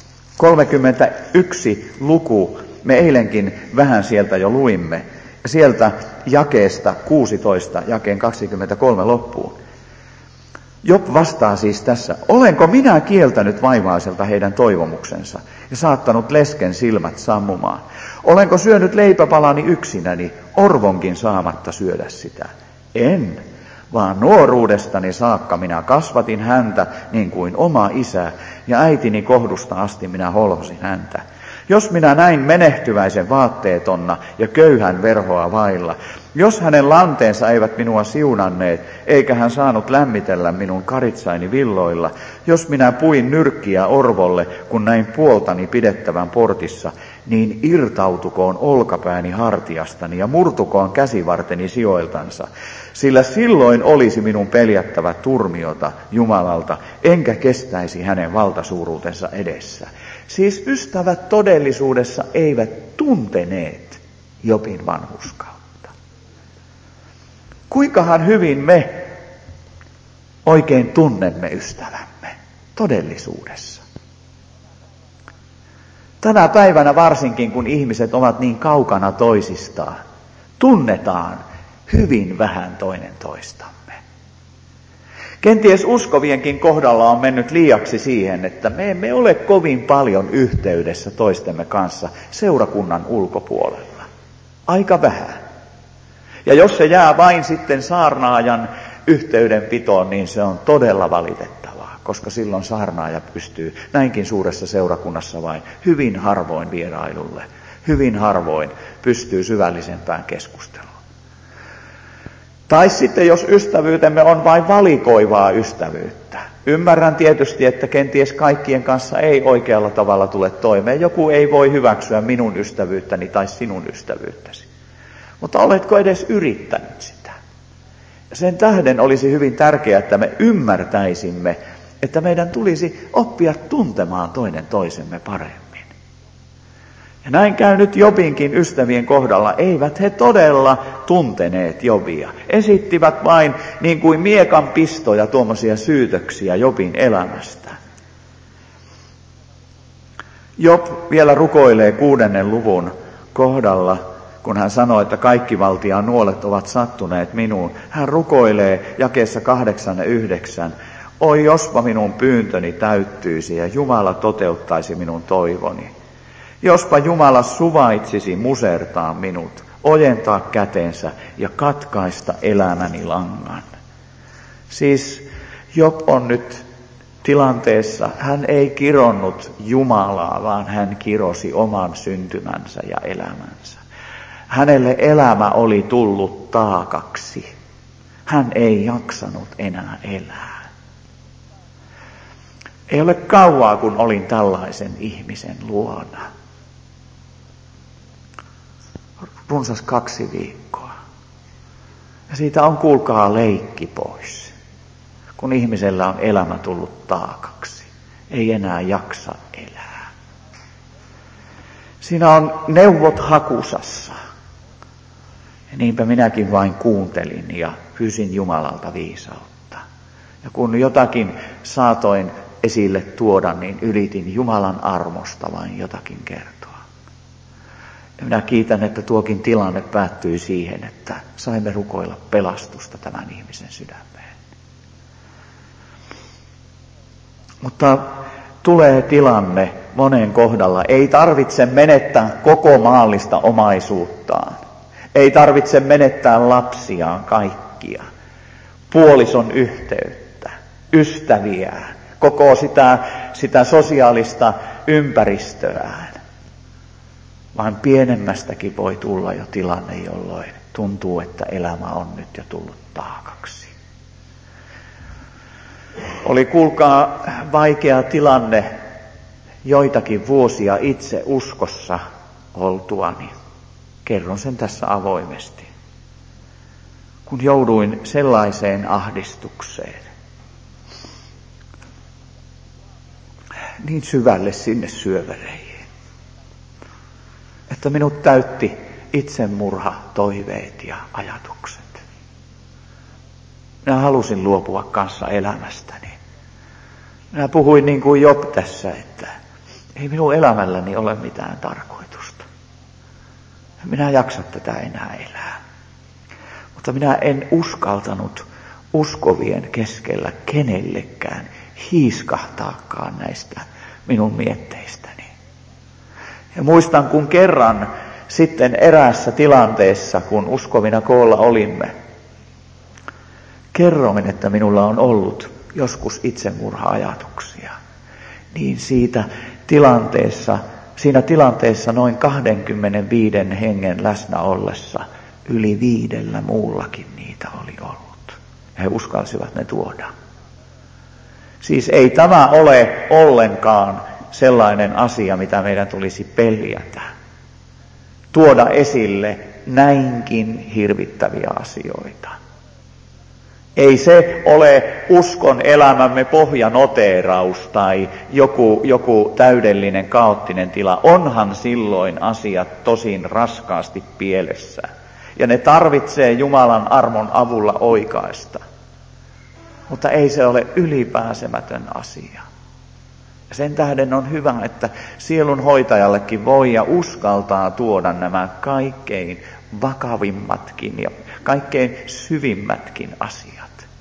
kolmekymmentäyksi luku, me eilenkin vähän sieltä jo luimme. Sieltä jakeesta kuusitoista, jakeen kaksikymmentäkolme loppuun. Job vastaa siis tässä, olenko minä kieltänyt vaivaiselta heidän toivomuksensa ja saattanut lesken silmät sammumaan? Olenko syönyt leipäpalani yksinäni, orvonkin saamatta syödä sitä? En, vaan nuoruudestani saakka minä kasvatin häntä niin kuin oma isä, ja äitini kohdusta asti minä holhosin häntä. Jos minä näin menehtyväisen vaatteetonna ja köyhän verhoa vailla, jos hänen lanteensa eivät minua siunanneet, eikä hän saanut lämmitellä minun karitsaini villoilla, jos minä puin nyrkkiä orvolle, kun näin puoltani pidettävän portissa, niin irtautukoon olkapääni hartiastani ja murtukoon käsivarteni sijoiltansa, sillä silloin olisi minun peljättävä turmiota Jumalalta, enkä kestäisi hänen valtasuuruutensa edessä. Siis ystävät todellisuudessa eivät tunteneet Jobin vanhurskautta. Kuinkahan hyvin me oikein tunnemme ystävämme todellisuudessa? Tänä päivänä varsinkin, kun ihmiset ovat niin kaukana toisistaan, tunnetaan hyvin vähän toinen toistamme. Kenties uskovienkin kohdalla on mennyt liiaksi siihen, että me emme ole kovin paljon yhteydessä toistemme kanssa seurakunnan ulkopuolella. Aika vähän. Ja jos se jää vain sitten saarnaajan yhteydenpitoon, niin se on todella valitettavaa, koska silloin saarnaaja pystyy näinkin suuressa seurakunnassa vain hyvin harvoin vierailulle, hyvin harvoin pystyy syvällisempään keskusteluun. Tai sitten jos ystävyytemme on vain valikoivaa ystävyyttä. Ymmärrän tietysti, että kenties kaikkien kanssa ei oikealla tavalla tule toimeen. Joku ei voi hyväksyä minun ystävyyttäni tai sinun ystävyyttäsi. Mutta oletko edes yrittänyt sitä? Sen tähden olisi hyvin tärkeää, että me ymmärtäisimme, että meidän tulisi oppia tuntemaan toinen toisemme paremmin. Ja näin käy nyt Jobinkin ystävien kohdalla. Eivät he todella tunteneet Jobia. Esittivät vain niin kuin miekan pistoja tuommoisia syytöksiä Jobin elämästä. Job vielä rukoilee kuudennen luvun kohdalla, kun hän sanoo, että kaikki valtiaan nuolet ovat sattuneet minuun. Hän rukoilee jakeessa kahdeksan ja yhdeksän. Oi, jospa minun pyyntöni täyttyisi ja Jumala toteuttaisi minun toivoni. Jospa Jumala suvaitsisi musertaa minut, ojentaa kätensä ja katkaista elämäni langan. Siis Job on nyt tilanteessa, hän ei kironnut Jumalaa, vaan hän kirosi oman syntymänsä ja elämänsä. Hänelle elämä oli tullut taakaksi. Hän ei jaksanut enää elää. Ei ole kauaa, kun olin tällaisen ihmisen luona. Runsas kaksi viikkoa. Ja siitä on, kuulkaa, leikki pois. Kun ihmisellä on elämä tullut taakaksi. Ei enää jaksa elää. Siinä on neuvot hakusassa. Ja niinpä minäkin vain kuuntelin ja pyysin Jumalalta viisautta. Ja kun jotakin saatoin esille tuoda, niin yritin Jumalan armosta vain jotakin kertoa. Ja minä kiitän, että tuokin tilanne päättyi siihen, että saimme rukoilla pelastusta tämän ihmisen sydämeen. Mutta tulee tilanne monen kohdalla. Ei tarvitse menettää koko maallista omaisuuttaan. Ei tarvitse menettää lapsiaan kaikkia. Puolison yhteyttä, ystäviään, koko sitä, sitä sosiaalista ympäristöään. Vaan pienemmästäkin voi tulla jo tilanne, jolloin tuntuu, että elämä on nyt jo tullut taakaksi. Oli, kuulkaa, vaikea tilanne joitakin vuosia itse uskossa oltuani. Kerron sen tässä avoimesti. Kun jouduin sellaiseen ahdistukseen, niin syvälle sinne syövereihin, että minut täytti itsemurha, toiveet ja ajatukset. Minä halusin luopua kanssa elämästäni. Minä puhuin niin kuin Job tässä, että ei minun elämälläni ole mitään tarkoitusta. Minä jaksa tätä enää elää. Mutta minä en uskaltanut uskovien keskellä kenellekään hiiskahtaakaan näistä minun mietteistäni. Ja muistan, kun kerran sitten eräässä tilanteessa, kun uskovina koolla olimme, kerroin, että minulla on ollut joskus itsemurha-ajatuksia. Niin siitä tilanteessa, siinä tilanteessa noin kaksikymmentäviisi hengen läsnä ollessa yli viidellä muullakin niitä oli ollut. Ja he uskalsivat ne tuoda. Siis ei tämä ole ollenkaan sellainen asia, mitä meidän tulisi peljätä. Tuoda esille näinkin hirvittäviä asioita. Ei se ole uskon elämämme pohjanoteeraus tai joku, joku täydellinen kaoottinen tila. Onhan silloin asiat tosin raskaasti pielessä. Ja ne tarvitsee Jumalan armon avulla oikaista. Mutta ei se ole ylipääsemätön asia. Ja sen tähden on hyvä, että sielun hoitajallekin voi ja uskaltaa tuoda nämä kaikkein vakavimmatkin ja kaikkein syvimmätkin asiat.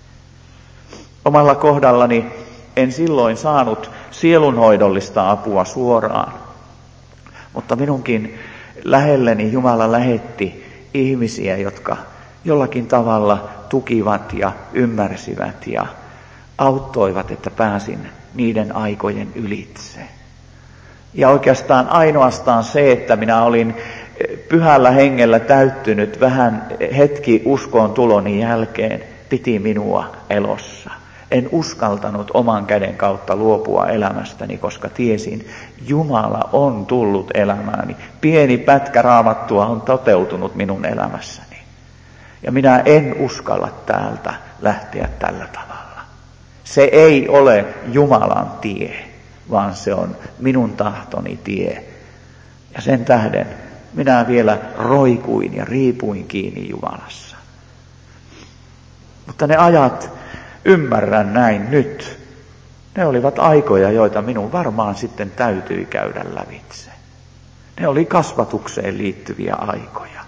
Omalla kohdallani en silloin saanut sielunhoidollista apua suoraan, mutta minunkin lähelleni Jumala lähetti ihmisiä, jotka jollakin tavalla tukivat ja ymmärsivät ja auttoivat, että pääsin niiden aikojen ylitse. Ja oikeastaan ainoastaan se, että minä olin pyhällä hengellä täyttynyt vähän hetki uskoon tuloni jälkeen, piti minua elossa. En uskaltanut oman käden kautta luopua elämästäni, koska tiesin, Jumala on tullut elämääni. Pieni pätkä Raamattua on toteutunut minun elämässäni. Ja minä en uskalla täältä lähteä tällä tavalla. Se ei ole Jumalan tie, vaan se on minun tahtoni tie. Ja sen tähden minä vielä roikuin ja riipuin kiinni Jumalassa. Mutta ne ajat, ymmärrän näin nyt, ne olivat aikoja, joita minun varmaan sitten täytyi käydä lävitse. Ne oli kasvatukseen liittyviä aikoja.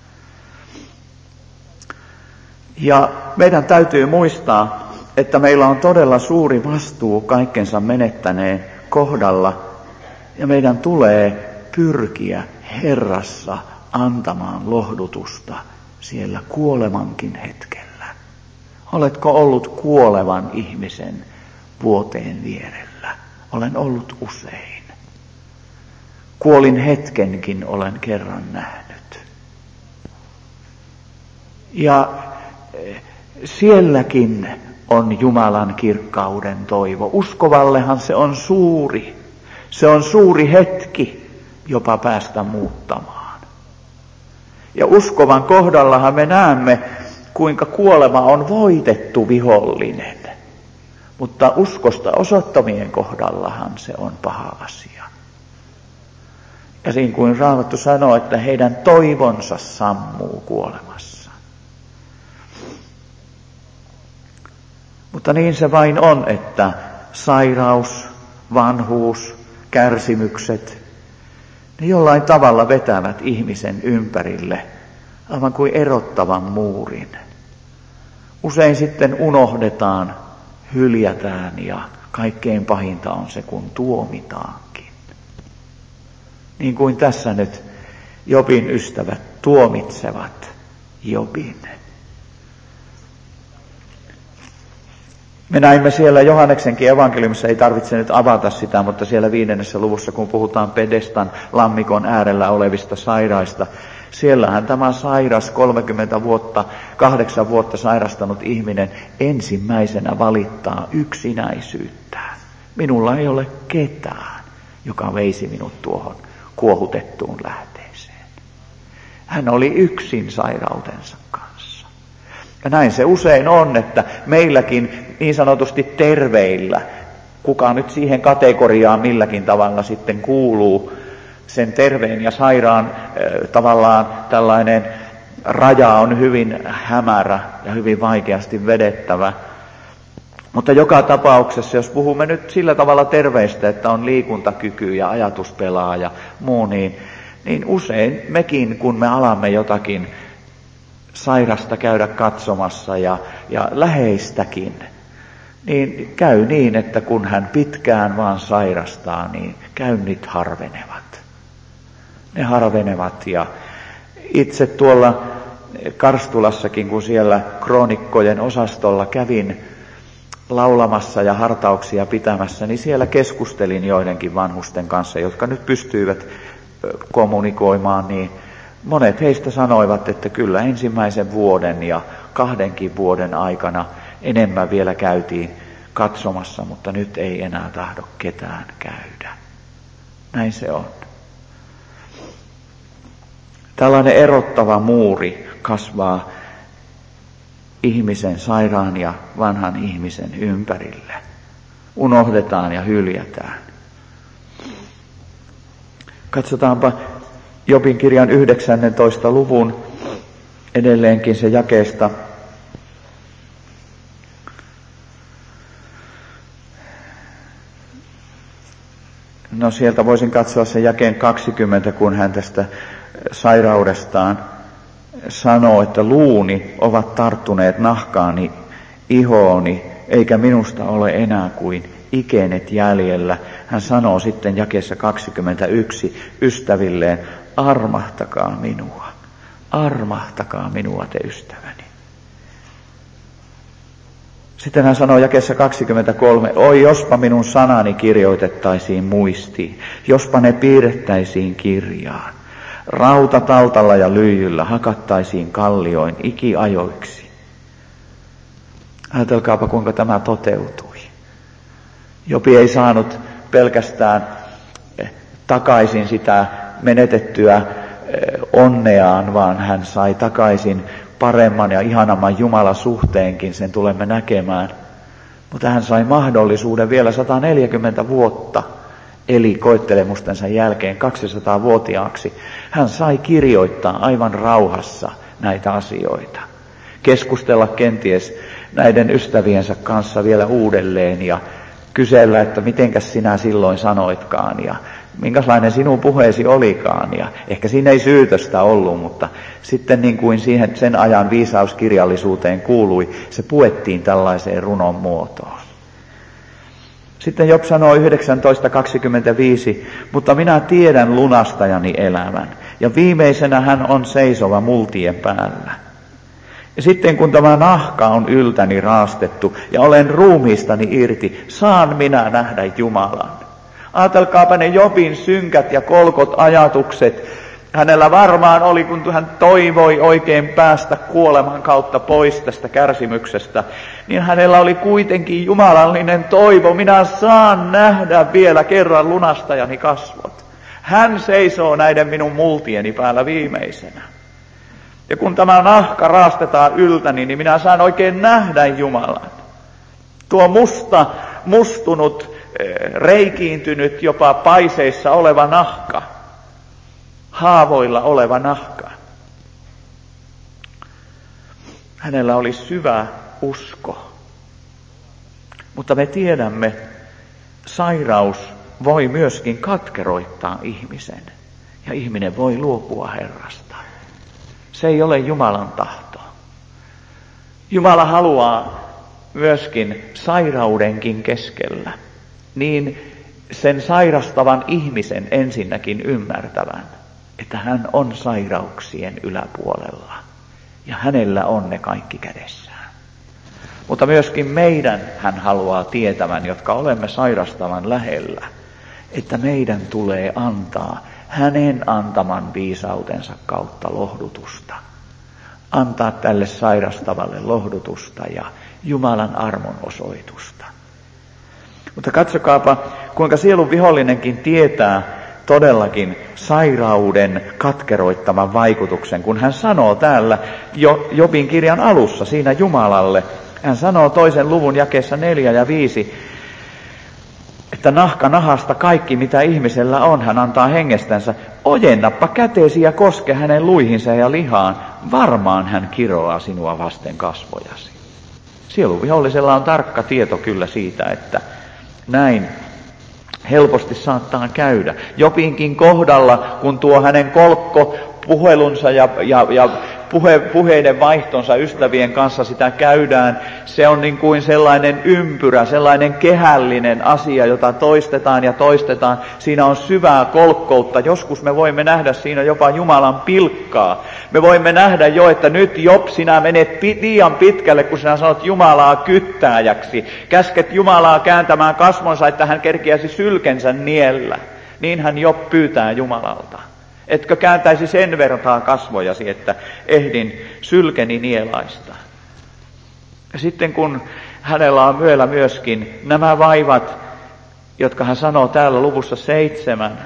Ja meidän täytyy muistaa, että meillä on todella suuri vastuu kaikkensa menettäneen kohdalla. Ja meidän tulee pyrkiä Herrassa antamaan lohdutusta siellä kuolemankin hetkellä. Oletko ollut kuolevan ihmisen vuoteen vierellä? Olen ollut usein. Kuolin hetkenkin olen kerran nähnyt. Ja sielläkin on Jumalan kirkkauden toivo. Uskovallehan se on suuri. Se on suuri hetki jopa päästä muuttamaan. Ja uskovan kohdallahan me näemme, kuinka kuolema on voitettu vihollinen. Mutta uskosta osoittamien kohdallahan se on paha asia. Ja niin kuin Raamattu sanoo, että heidän toivonsa sammuu kuolemassa. Mutta niin se vain on, että sairaus, vanhuus, kärsimykset, ne jollain tavalla vetävät ihmisen ympärille, aivan kuin erottavan muurin. Usein sitten unohdetaan, hyljätään ja kaikkein pahinta on se, kun tuomitaankin. Niin kuin tässä nyt Jobin ystävät tuomitsevat Jobin. Me näimme siellä Johanneksenkin evankeliumissa, ei tarvitse nyt avata sitä, mutta siellä viidennessä luvussa, kun puhutaan Pedestan lammikon äärellä olevista sairaista, siellähän tämä sairas, kolmekymmentä vuotta, kahdeksan vuotta sairastanut ihminen ensimmäisenä valittaa yksinäisyyttään. Minulla ei ole ketään, joka veisi minut tuohon kuohutettuun lähteeseen. Hän oli yksin sairautensa kanssa. Ja näin se usein on, että meilläkin niin sanotusti terveillä, kuka nyt siihen kategoriaan milläkin tavalla sitten kuuluu, sen terveen ja sairaan tavallaan tällainen raja on hyvin hämärä ja hyvin vaikeasti vedettävä. Mutta joka tapauksessa, jos puhumme nyt sillä tavalla terveistä, että on liikuntakyky ja ajatus pelaa ja muu, niin, niin usein mekin, kun me alamme jotakin sairasta käydä katsomassa ja, ja läheistäkin, niin käy niin, että kun hän pitkään vaan sairastaa, niin käynnit harvenevat. Ne harvenevat ja itse tuolla Karstulassakin, kun siellä kroonikkojen osastolla kävin laulamassa ja hartauksia pitämässä, niin siellä keskustelin joidenkin vanhusten kanssa, jotka nyt pystyivät kommunikoimaan, niin monet heistä sanoivat, että kyllä ensimmäisen vuoden ja kahdenkin vuoden aikana enemmän vielä käytiin katsomassa, mutta nyt ei enää tahdo ketään käydä. Näin se on. Tällainen erottava muuri kasvaa ihmisen, sairaan ja vanhan ihmisen ympärille. Unohdetaan ja hyljätään. Katsotaanpa Jobin kirjan yhdeksännentoista luvun edelleenkin se jakeesta. No sieltä voisin katsoa sen jakeen kaksikymmentä, kun hän tästä sairaudestaan sanoo, että luuni ovat tarttuneet nahkaani, ihooni, eikä minusta ole enää kuin ikenet jäljellä. Hän sanoo sitten jakeessa kaksikymmentäyksi ystävilleen, armahtakaa minua, armahtakaa minua te ystäväni. Sitten hän sanoo jakeessa kaksikymmentäkolme, oi jospa minun sanani kirjoitettaisiin muistiin, jospa ne piirrettäisiin kirjaan. Rautataltalla ja lyijyllä hakattaisiin kallioin ikiajoiksi. Ajatelkaapa, kuinka tämä toteutui. Jobi ei saanut pelkästään takaisin sitä menetettyä onneaan, vaan hän sai takaisin paremman ja ihanamman Jumalasuhteenkin, sen tulemme näkemään. Mutta hän sai mahdollisuuden vielä sata neljäkymmentä vuotta eli koettelemustensa jälkeen kaksisataavuotiaaksi. Hän sai kirjoittaa aivan rauhassa näitä asioita. Keskustella kenties näiden ystäviensä kanssa vielä uudelleen ja kysellä, että mitenkäs sinä silloin sanoitkaan ja minkälainen sinun puheesi olikaan. Ja ehkä siinä ei syytöstä ollut, mutta sitten niin kuin siihen sen ajan viisauskirjallisuuteen kuului, se puettiin tällaiseen runon muotoon. Sitten Job sanoo yhdeksäntoista kaksikymmentäviisi, mutta minä tiedän lunastajani elämän, ja viimeisenä hän on seisova multien päällä. Ja sitten kun tämä nahka on yltäni raastettu ja olen ruumiistani irti, saan minä nähdä Jumalan. Ajatelkaapa ne Jobin synkät ja kolkot ajatukset. Hänellä varmaan oli, kun hän toivoi oikein päästä kuoleman kautta pois tästä kärsimyksestä, niin hänellä oli kuitenkin jumalallinen toivo. Minä saan nähdä vielä kerran lunastajani kasvot. Hän seisoo näiden minun multieni päällä viimeisenä. Ja kun tämä nahka raastetaan yltäni, niin minä saan oikein nähdä Jumalan. Tuo musta, mustunut, reikiintynyt, jopa paiseissa oleva nahka. Haavoilla oleva nahka. Hänellä oli syvä usko. Mutta me tiedämme, sairaus voi myöskin katkeroittaa ihmisen. Ja ihminen voi luopua Herrasta. Se ei ole Jumalan tahto. Jumala haluaa myöskin sairaudenkin keskellä, niin sen sairastavan ihmisen ensinnäkin ymmärtävän, että hän on sairauksien yläpuolella ja hänellä on ne kaikki kädessään. Mutta myöskin meidän hän haluaa tietävän, jotka olemme sairastavan lähellä, että meidän tulee antaa hänen antaman viisautensa kautta lohdutusta. Antaa tälle sairastavalle lohdutusta ja Jumalan armon osoitusta. Mutta katsokaapa, kuinka sielun vihollinenkin tietää todellakin sairauden katkeroittaman vaikutuksen, kun hän sanoo täällä jo Jobin kirjan alussa siinä Jumalalle. Hän sanoo toisen luvun jakeessa neljä ja viisi, että nahka nahasta kaikki mitä ihmisellä on, hän antaa hengestänsä. Ojennappa käteesi ja koske hänen luihinsa ja lihaan, varmaan hän kiroaa sinua vasten kasvojasi. Sielun vihollisella on tarkka tieto kyllä siitä, että näin helposti saattaa käydä. Jobinkin kohdalla, kun tuo hänen kolkko puhelunsa ja, ja, ja puhe, puheiden vaihtonsa ystävien kanssa sitä käydään, se on niin kuin sellainen ympyrä, sellainen kehällinen asia, jota toistetaan ja toistetaan. Siinä on syvää kolkkoutta. Joskus me voimme nähdä siinä jopa Jumalan pilkkaa. Me voimme nähdä jo, että nyt Job, sinä menet liian pitkälle, kun sinä sanot Jumalaa kyttääjäksi. Käsket Jumalaa kääntämään kasvonsa, että hän kerkiäisi sylkensä niellä. Niin hän Job pyytää Jumalalta. Etkö kääntäisi sen vertaa kasvojasi, että ehdin sylkeni nielaista. Ja sitten kun hänellä on myöllä myöskin nämä vaivat, jotka hän sanoo täällä luvussa seitsemän.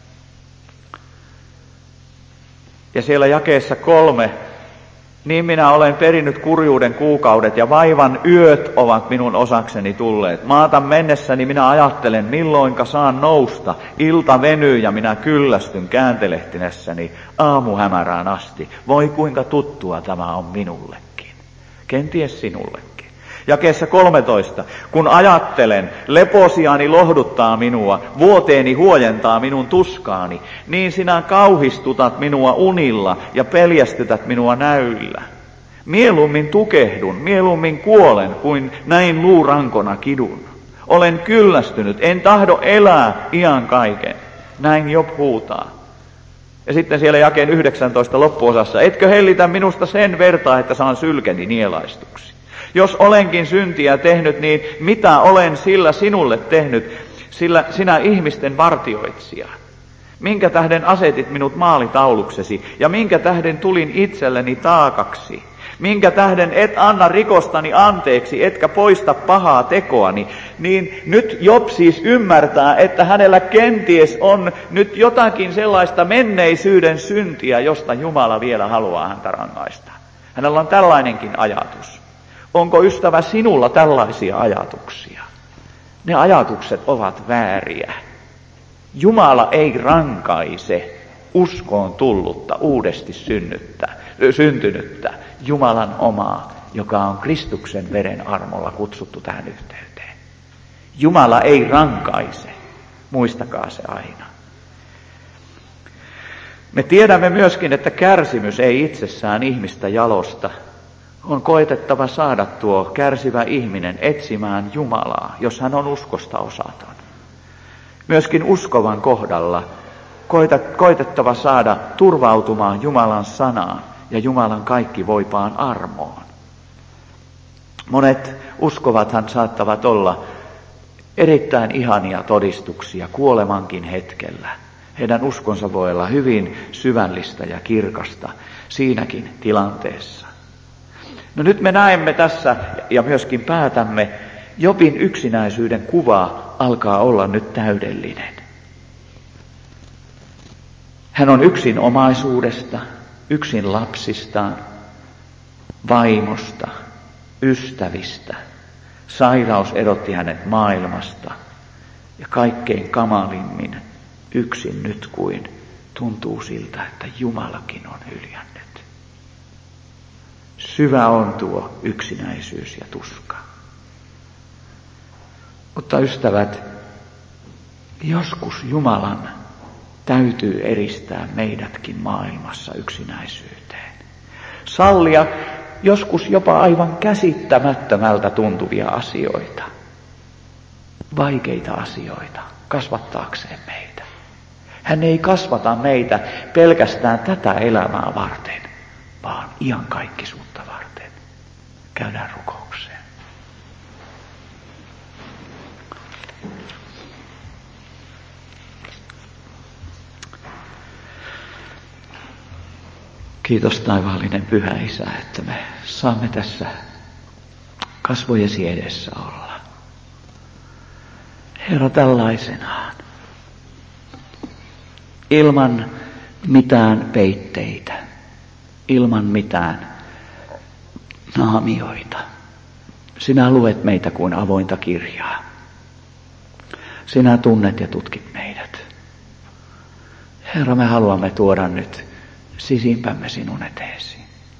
Ja siellä jakeessa kolme, niin minä olen perinnyt kurjuuden kuukaudet ja vaivan yöt ovat minun osakseni tulleet. Maata mennessäni minä ajattelen, milloinka saan nousta. Ilta venyy ja minä kyllästyn kääntelehtinessäni aamuhämärään asti. Voi kuinka tuttua tämä on minullekin. Kenties sinullekin. Jakeessa kolmetoista, kun ajattelen, leposiani lohduttaa minua, vuoteeni huojentaa minun tuskaani, niin sinä kauhistutat minua unilla ja peljästytät minua näyllä. Mieluummin tukehdun, mieluummin kuolen, kuin näin luurankona kidun. Olen kyllästynyt, en tahdo elää iän kaiken. Näin Job huutaa. Ja sitten siellä jakeen yhdeksäntoista loppuosassa, etkö hellitä minusta sen vertaa, että saan sylkeni nielaistuksi. Jos olenkin syntiä tehnyt, niin mitä olen sillä sinulle tehnyt, sillä sinä ihmisten vartioitsija? Minkä tähden asetit minut maalitauluksesi ja minkä tähden tulin itselleni taakaksi? Minkä tähden et anna rikostani anteeksi, etkä poista pahaa tekoani? Niin nyt Job siis ymmärtää, että hänellä kenties on nyt jotakin sellaista menneisyyden syntiä, josta Jumala vielä haluaa häntä rangaista. Hänellä on tällainenkin ajatus. Onko ystävä sinulla tällaisia ajatuksia? Ne ajatukset ovat vääriä. Jumala ei rankaise uskoon tullutta, uudesti synnyttä, syntynyttä Jumalan omaa, joka on Kristuksen veren armolla kutsuttu tähän yhteyteen. Jumala ei rankaise, muistakaa se aina. Me tiedämme myöskin, että kärsimys ei itsessään ihmistä jalosta. On koetettava saada tuo kärsivä ihminen etsimään Jumalaa, jos hän on uskosta osaton. Myöskin uskovan kohdalla koetettava saada turvautumaan Jumalan sanaan ja Jumalan kaikki voipaan armoon. Monet uskovathan saattavat olla erittäin ihania todistuksia kuolemankin hetkellä. Heidän uskonsa voi olla hyvin syvällistä ja kirkasta siinäkin tilanteessa. No nyt me näemme tässä ja myöskin päätämme, Jobin yksinäisyyden kuva alkaa olla nyt täydellinen. Hän on yksin omaisuudesta, yksin lapsistaan, vaimosta, ystävistä. Sairaus erotti hänet maailmasta ja kaikkein kamalimmin yksin nyt kuin tuntuu siltä, että Jumalakin on hyljännyt. Syvä on tuo yksinäisyys ja tuska. Mutta ystävät, joskus Jumalan täytyy eristää meidätkin maailmassa yksinäisyyteen. Sallia joskus jopa aivan käsittämättömältä tuntuvia asioita, vaikeita asioita, kasvattaakseen meitä. Hän ei kasvata meitä pelkästään tätä elämää varten, vaan iankaikkisuutta varten. Käydään rukoukseen. Kiitos taivaallinen Pyhä Isä, että me saamme tässä kasvojesi edessä olla. Herra, tällaisenaan, ilman mitään peitteitä, ilman mitään naamioita. Sinä luet meitä kuin avointa kirjaa. Sinä tunnet ja tutkit meidät. Herra, me haluamme tuoda nyt sisimpämme sinun eteesi.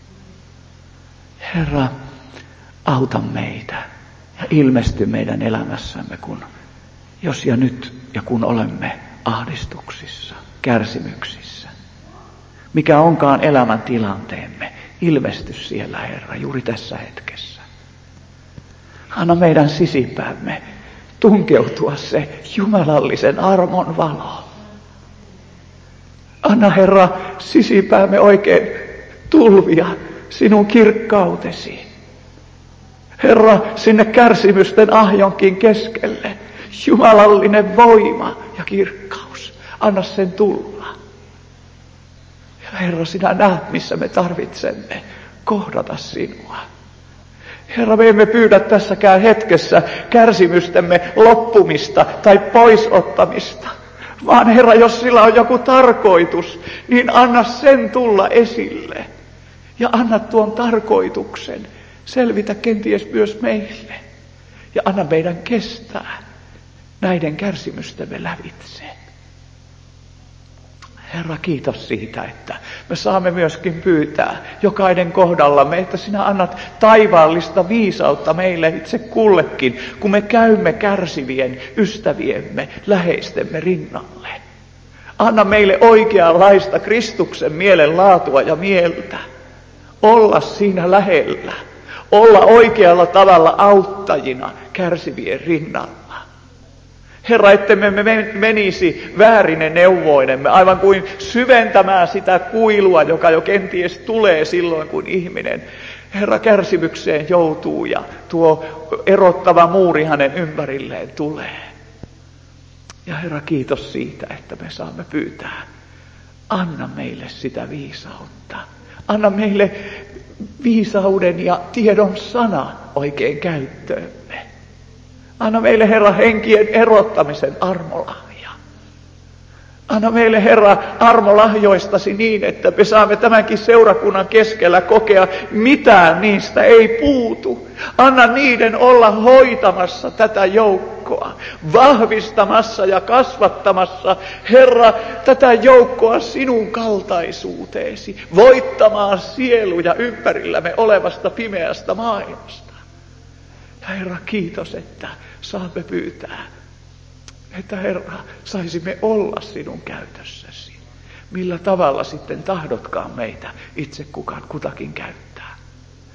Herra, auta meitä ja ilmesty meidän elämässämme, kun jos ja nyt ja kun olemme ahdistuksissa, kärsimyksissä. Mikä onkaan elämän tilanteemme, ilmesty siellä, Herra, juuri tässä hetkessä. Anna meidän sisimpäämme tunkeutua se jumalallisen armon valo. Anna, Herra, sisimpäämme oikein tulvia sinun kirkkautesi. Herra, sinne kärsimysten ahjonkin keskelle jumalallinen voima ja kirkkaus. Anna sen tulla. Ja Herra, sinä näet, missä me tarvitsemme kohdata sinua. Herra, me emme pyydä tässäkään hetkessä kärsimystemme loppumista tai poisottamista. Vaan Herra, jos sillä on joku tarkoitus, niin anna sen tulla esille. Ja anna tuon tarkoituksen selvitä kenties myös meille. Ja anna meidän kestää näiden kärsimystemme lävitse. Herra, kiitos siitä, että me saamme myöskin pyytää jokainen kohdallamme, että sinä annat taivaallista viisautta meille itse kullekin, kun me käymme kärsivien ystäviemme, läheistemme rinnalle. Anna meille oikeanlaista Kristuksen mielenlaatua ja mieltä. Olla siinä lähellä. Olla oikealla tavalla auttajina kärsivien rinnalla. Herra, ettemme me menisi väärine neuvoinemme, aivan kuin syventämään sitä kuilua, joka jo kenties tulee silloin, kun ihminen, Herra, kärsimykseen joutuu ja tuo erottava muuri hänen ympärilleen tulee. Ja Herra, kiitos siitä, että me saamme pyytää. Anna meille sitä viisautta. Anna meille viisauden ja tiedon sana oikein Anna meille, Herra, armolahjoistasi niin, että me saamme tämänkin seurakunnan keskellä kokea, mitään niistä ei puutu. Anna niiden olla hoitamassa tätä joukkoa, vahvistamassa ja kasvattamassa, Herra, tätä joukkoa sinun kaltaisuuteesi, voittamaan sieluja ympärillämme olevasta pimeästä maailmasta. Ja Herra, kiitos, että saamme pyytää, että Herra, saisimme olla sinun käytössäsi. Millä tavalla sitten tahdotkaan meitä itse kukaan kutakin käyttää.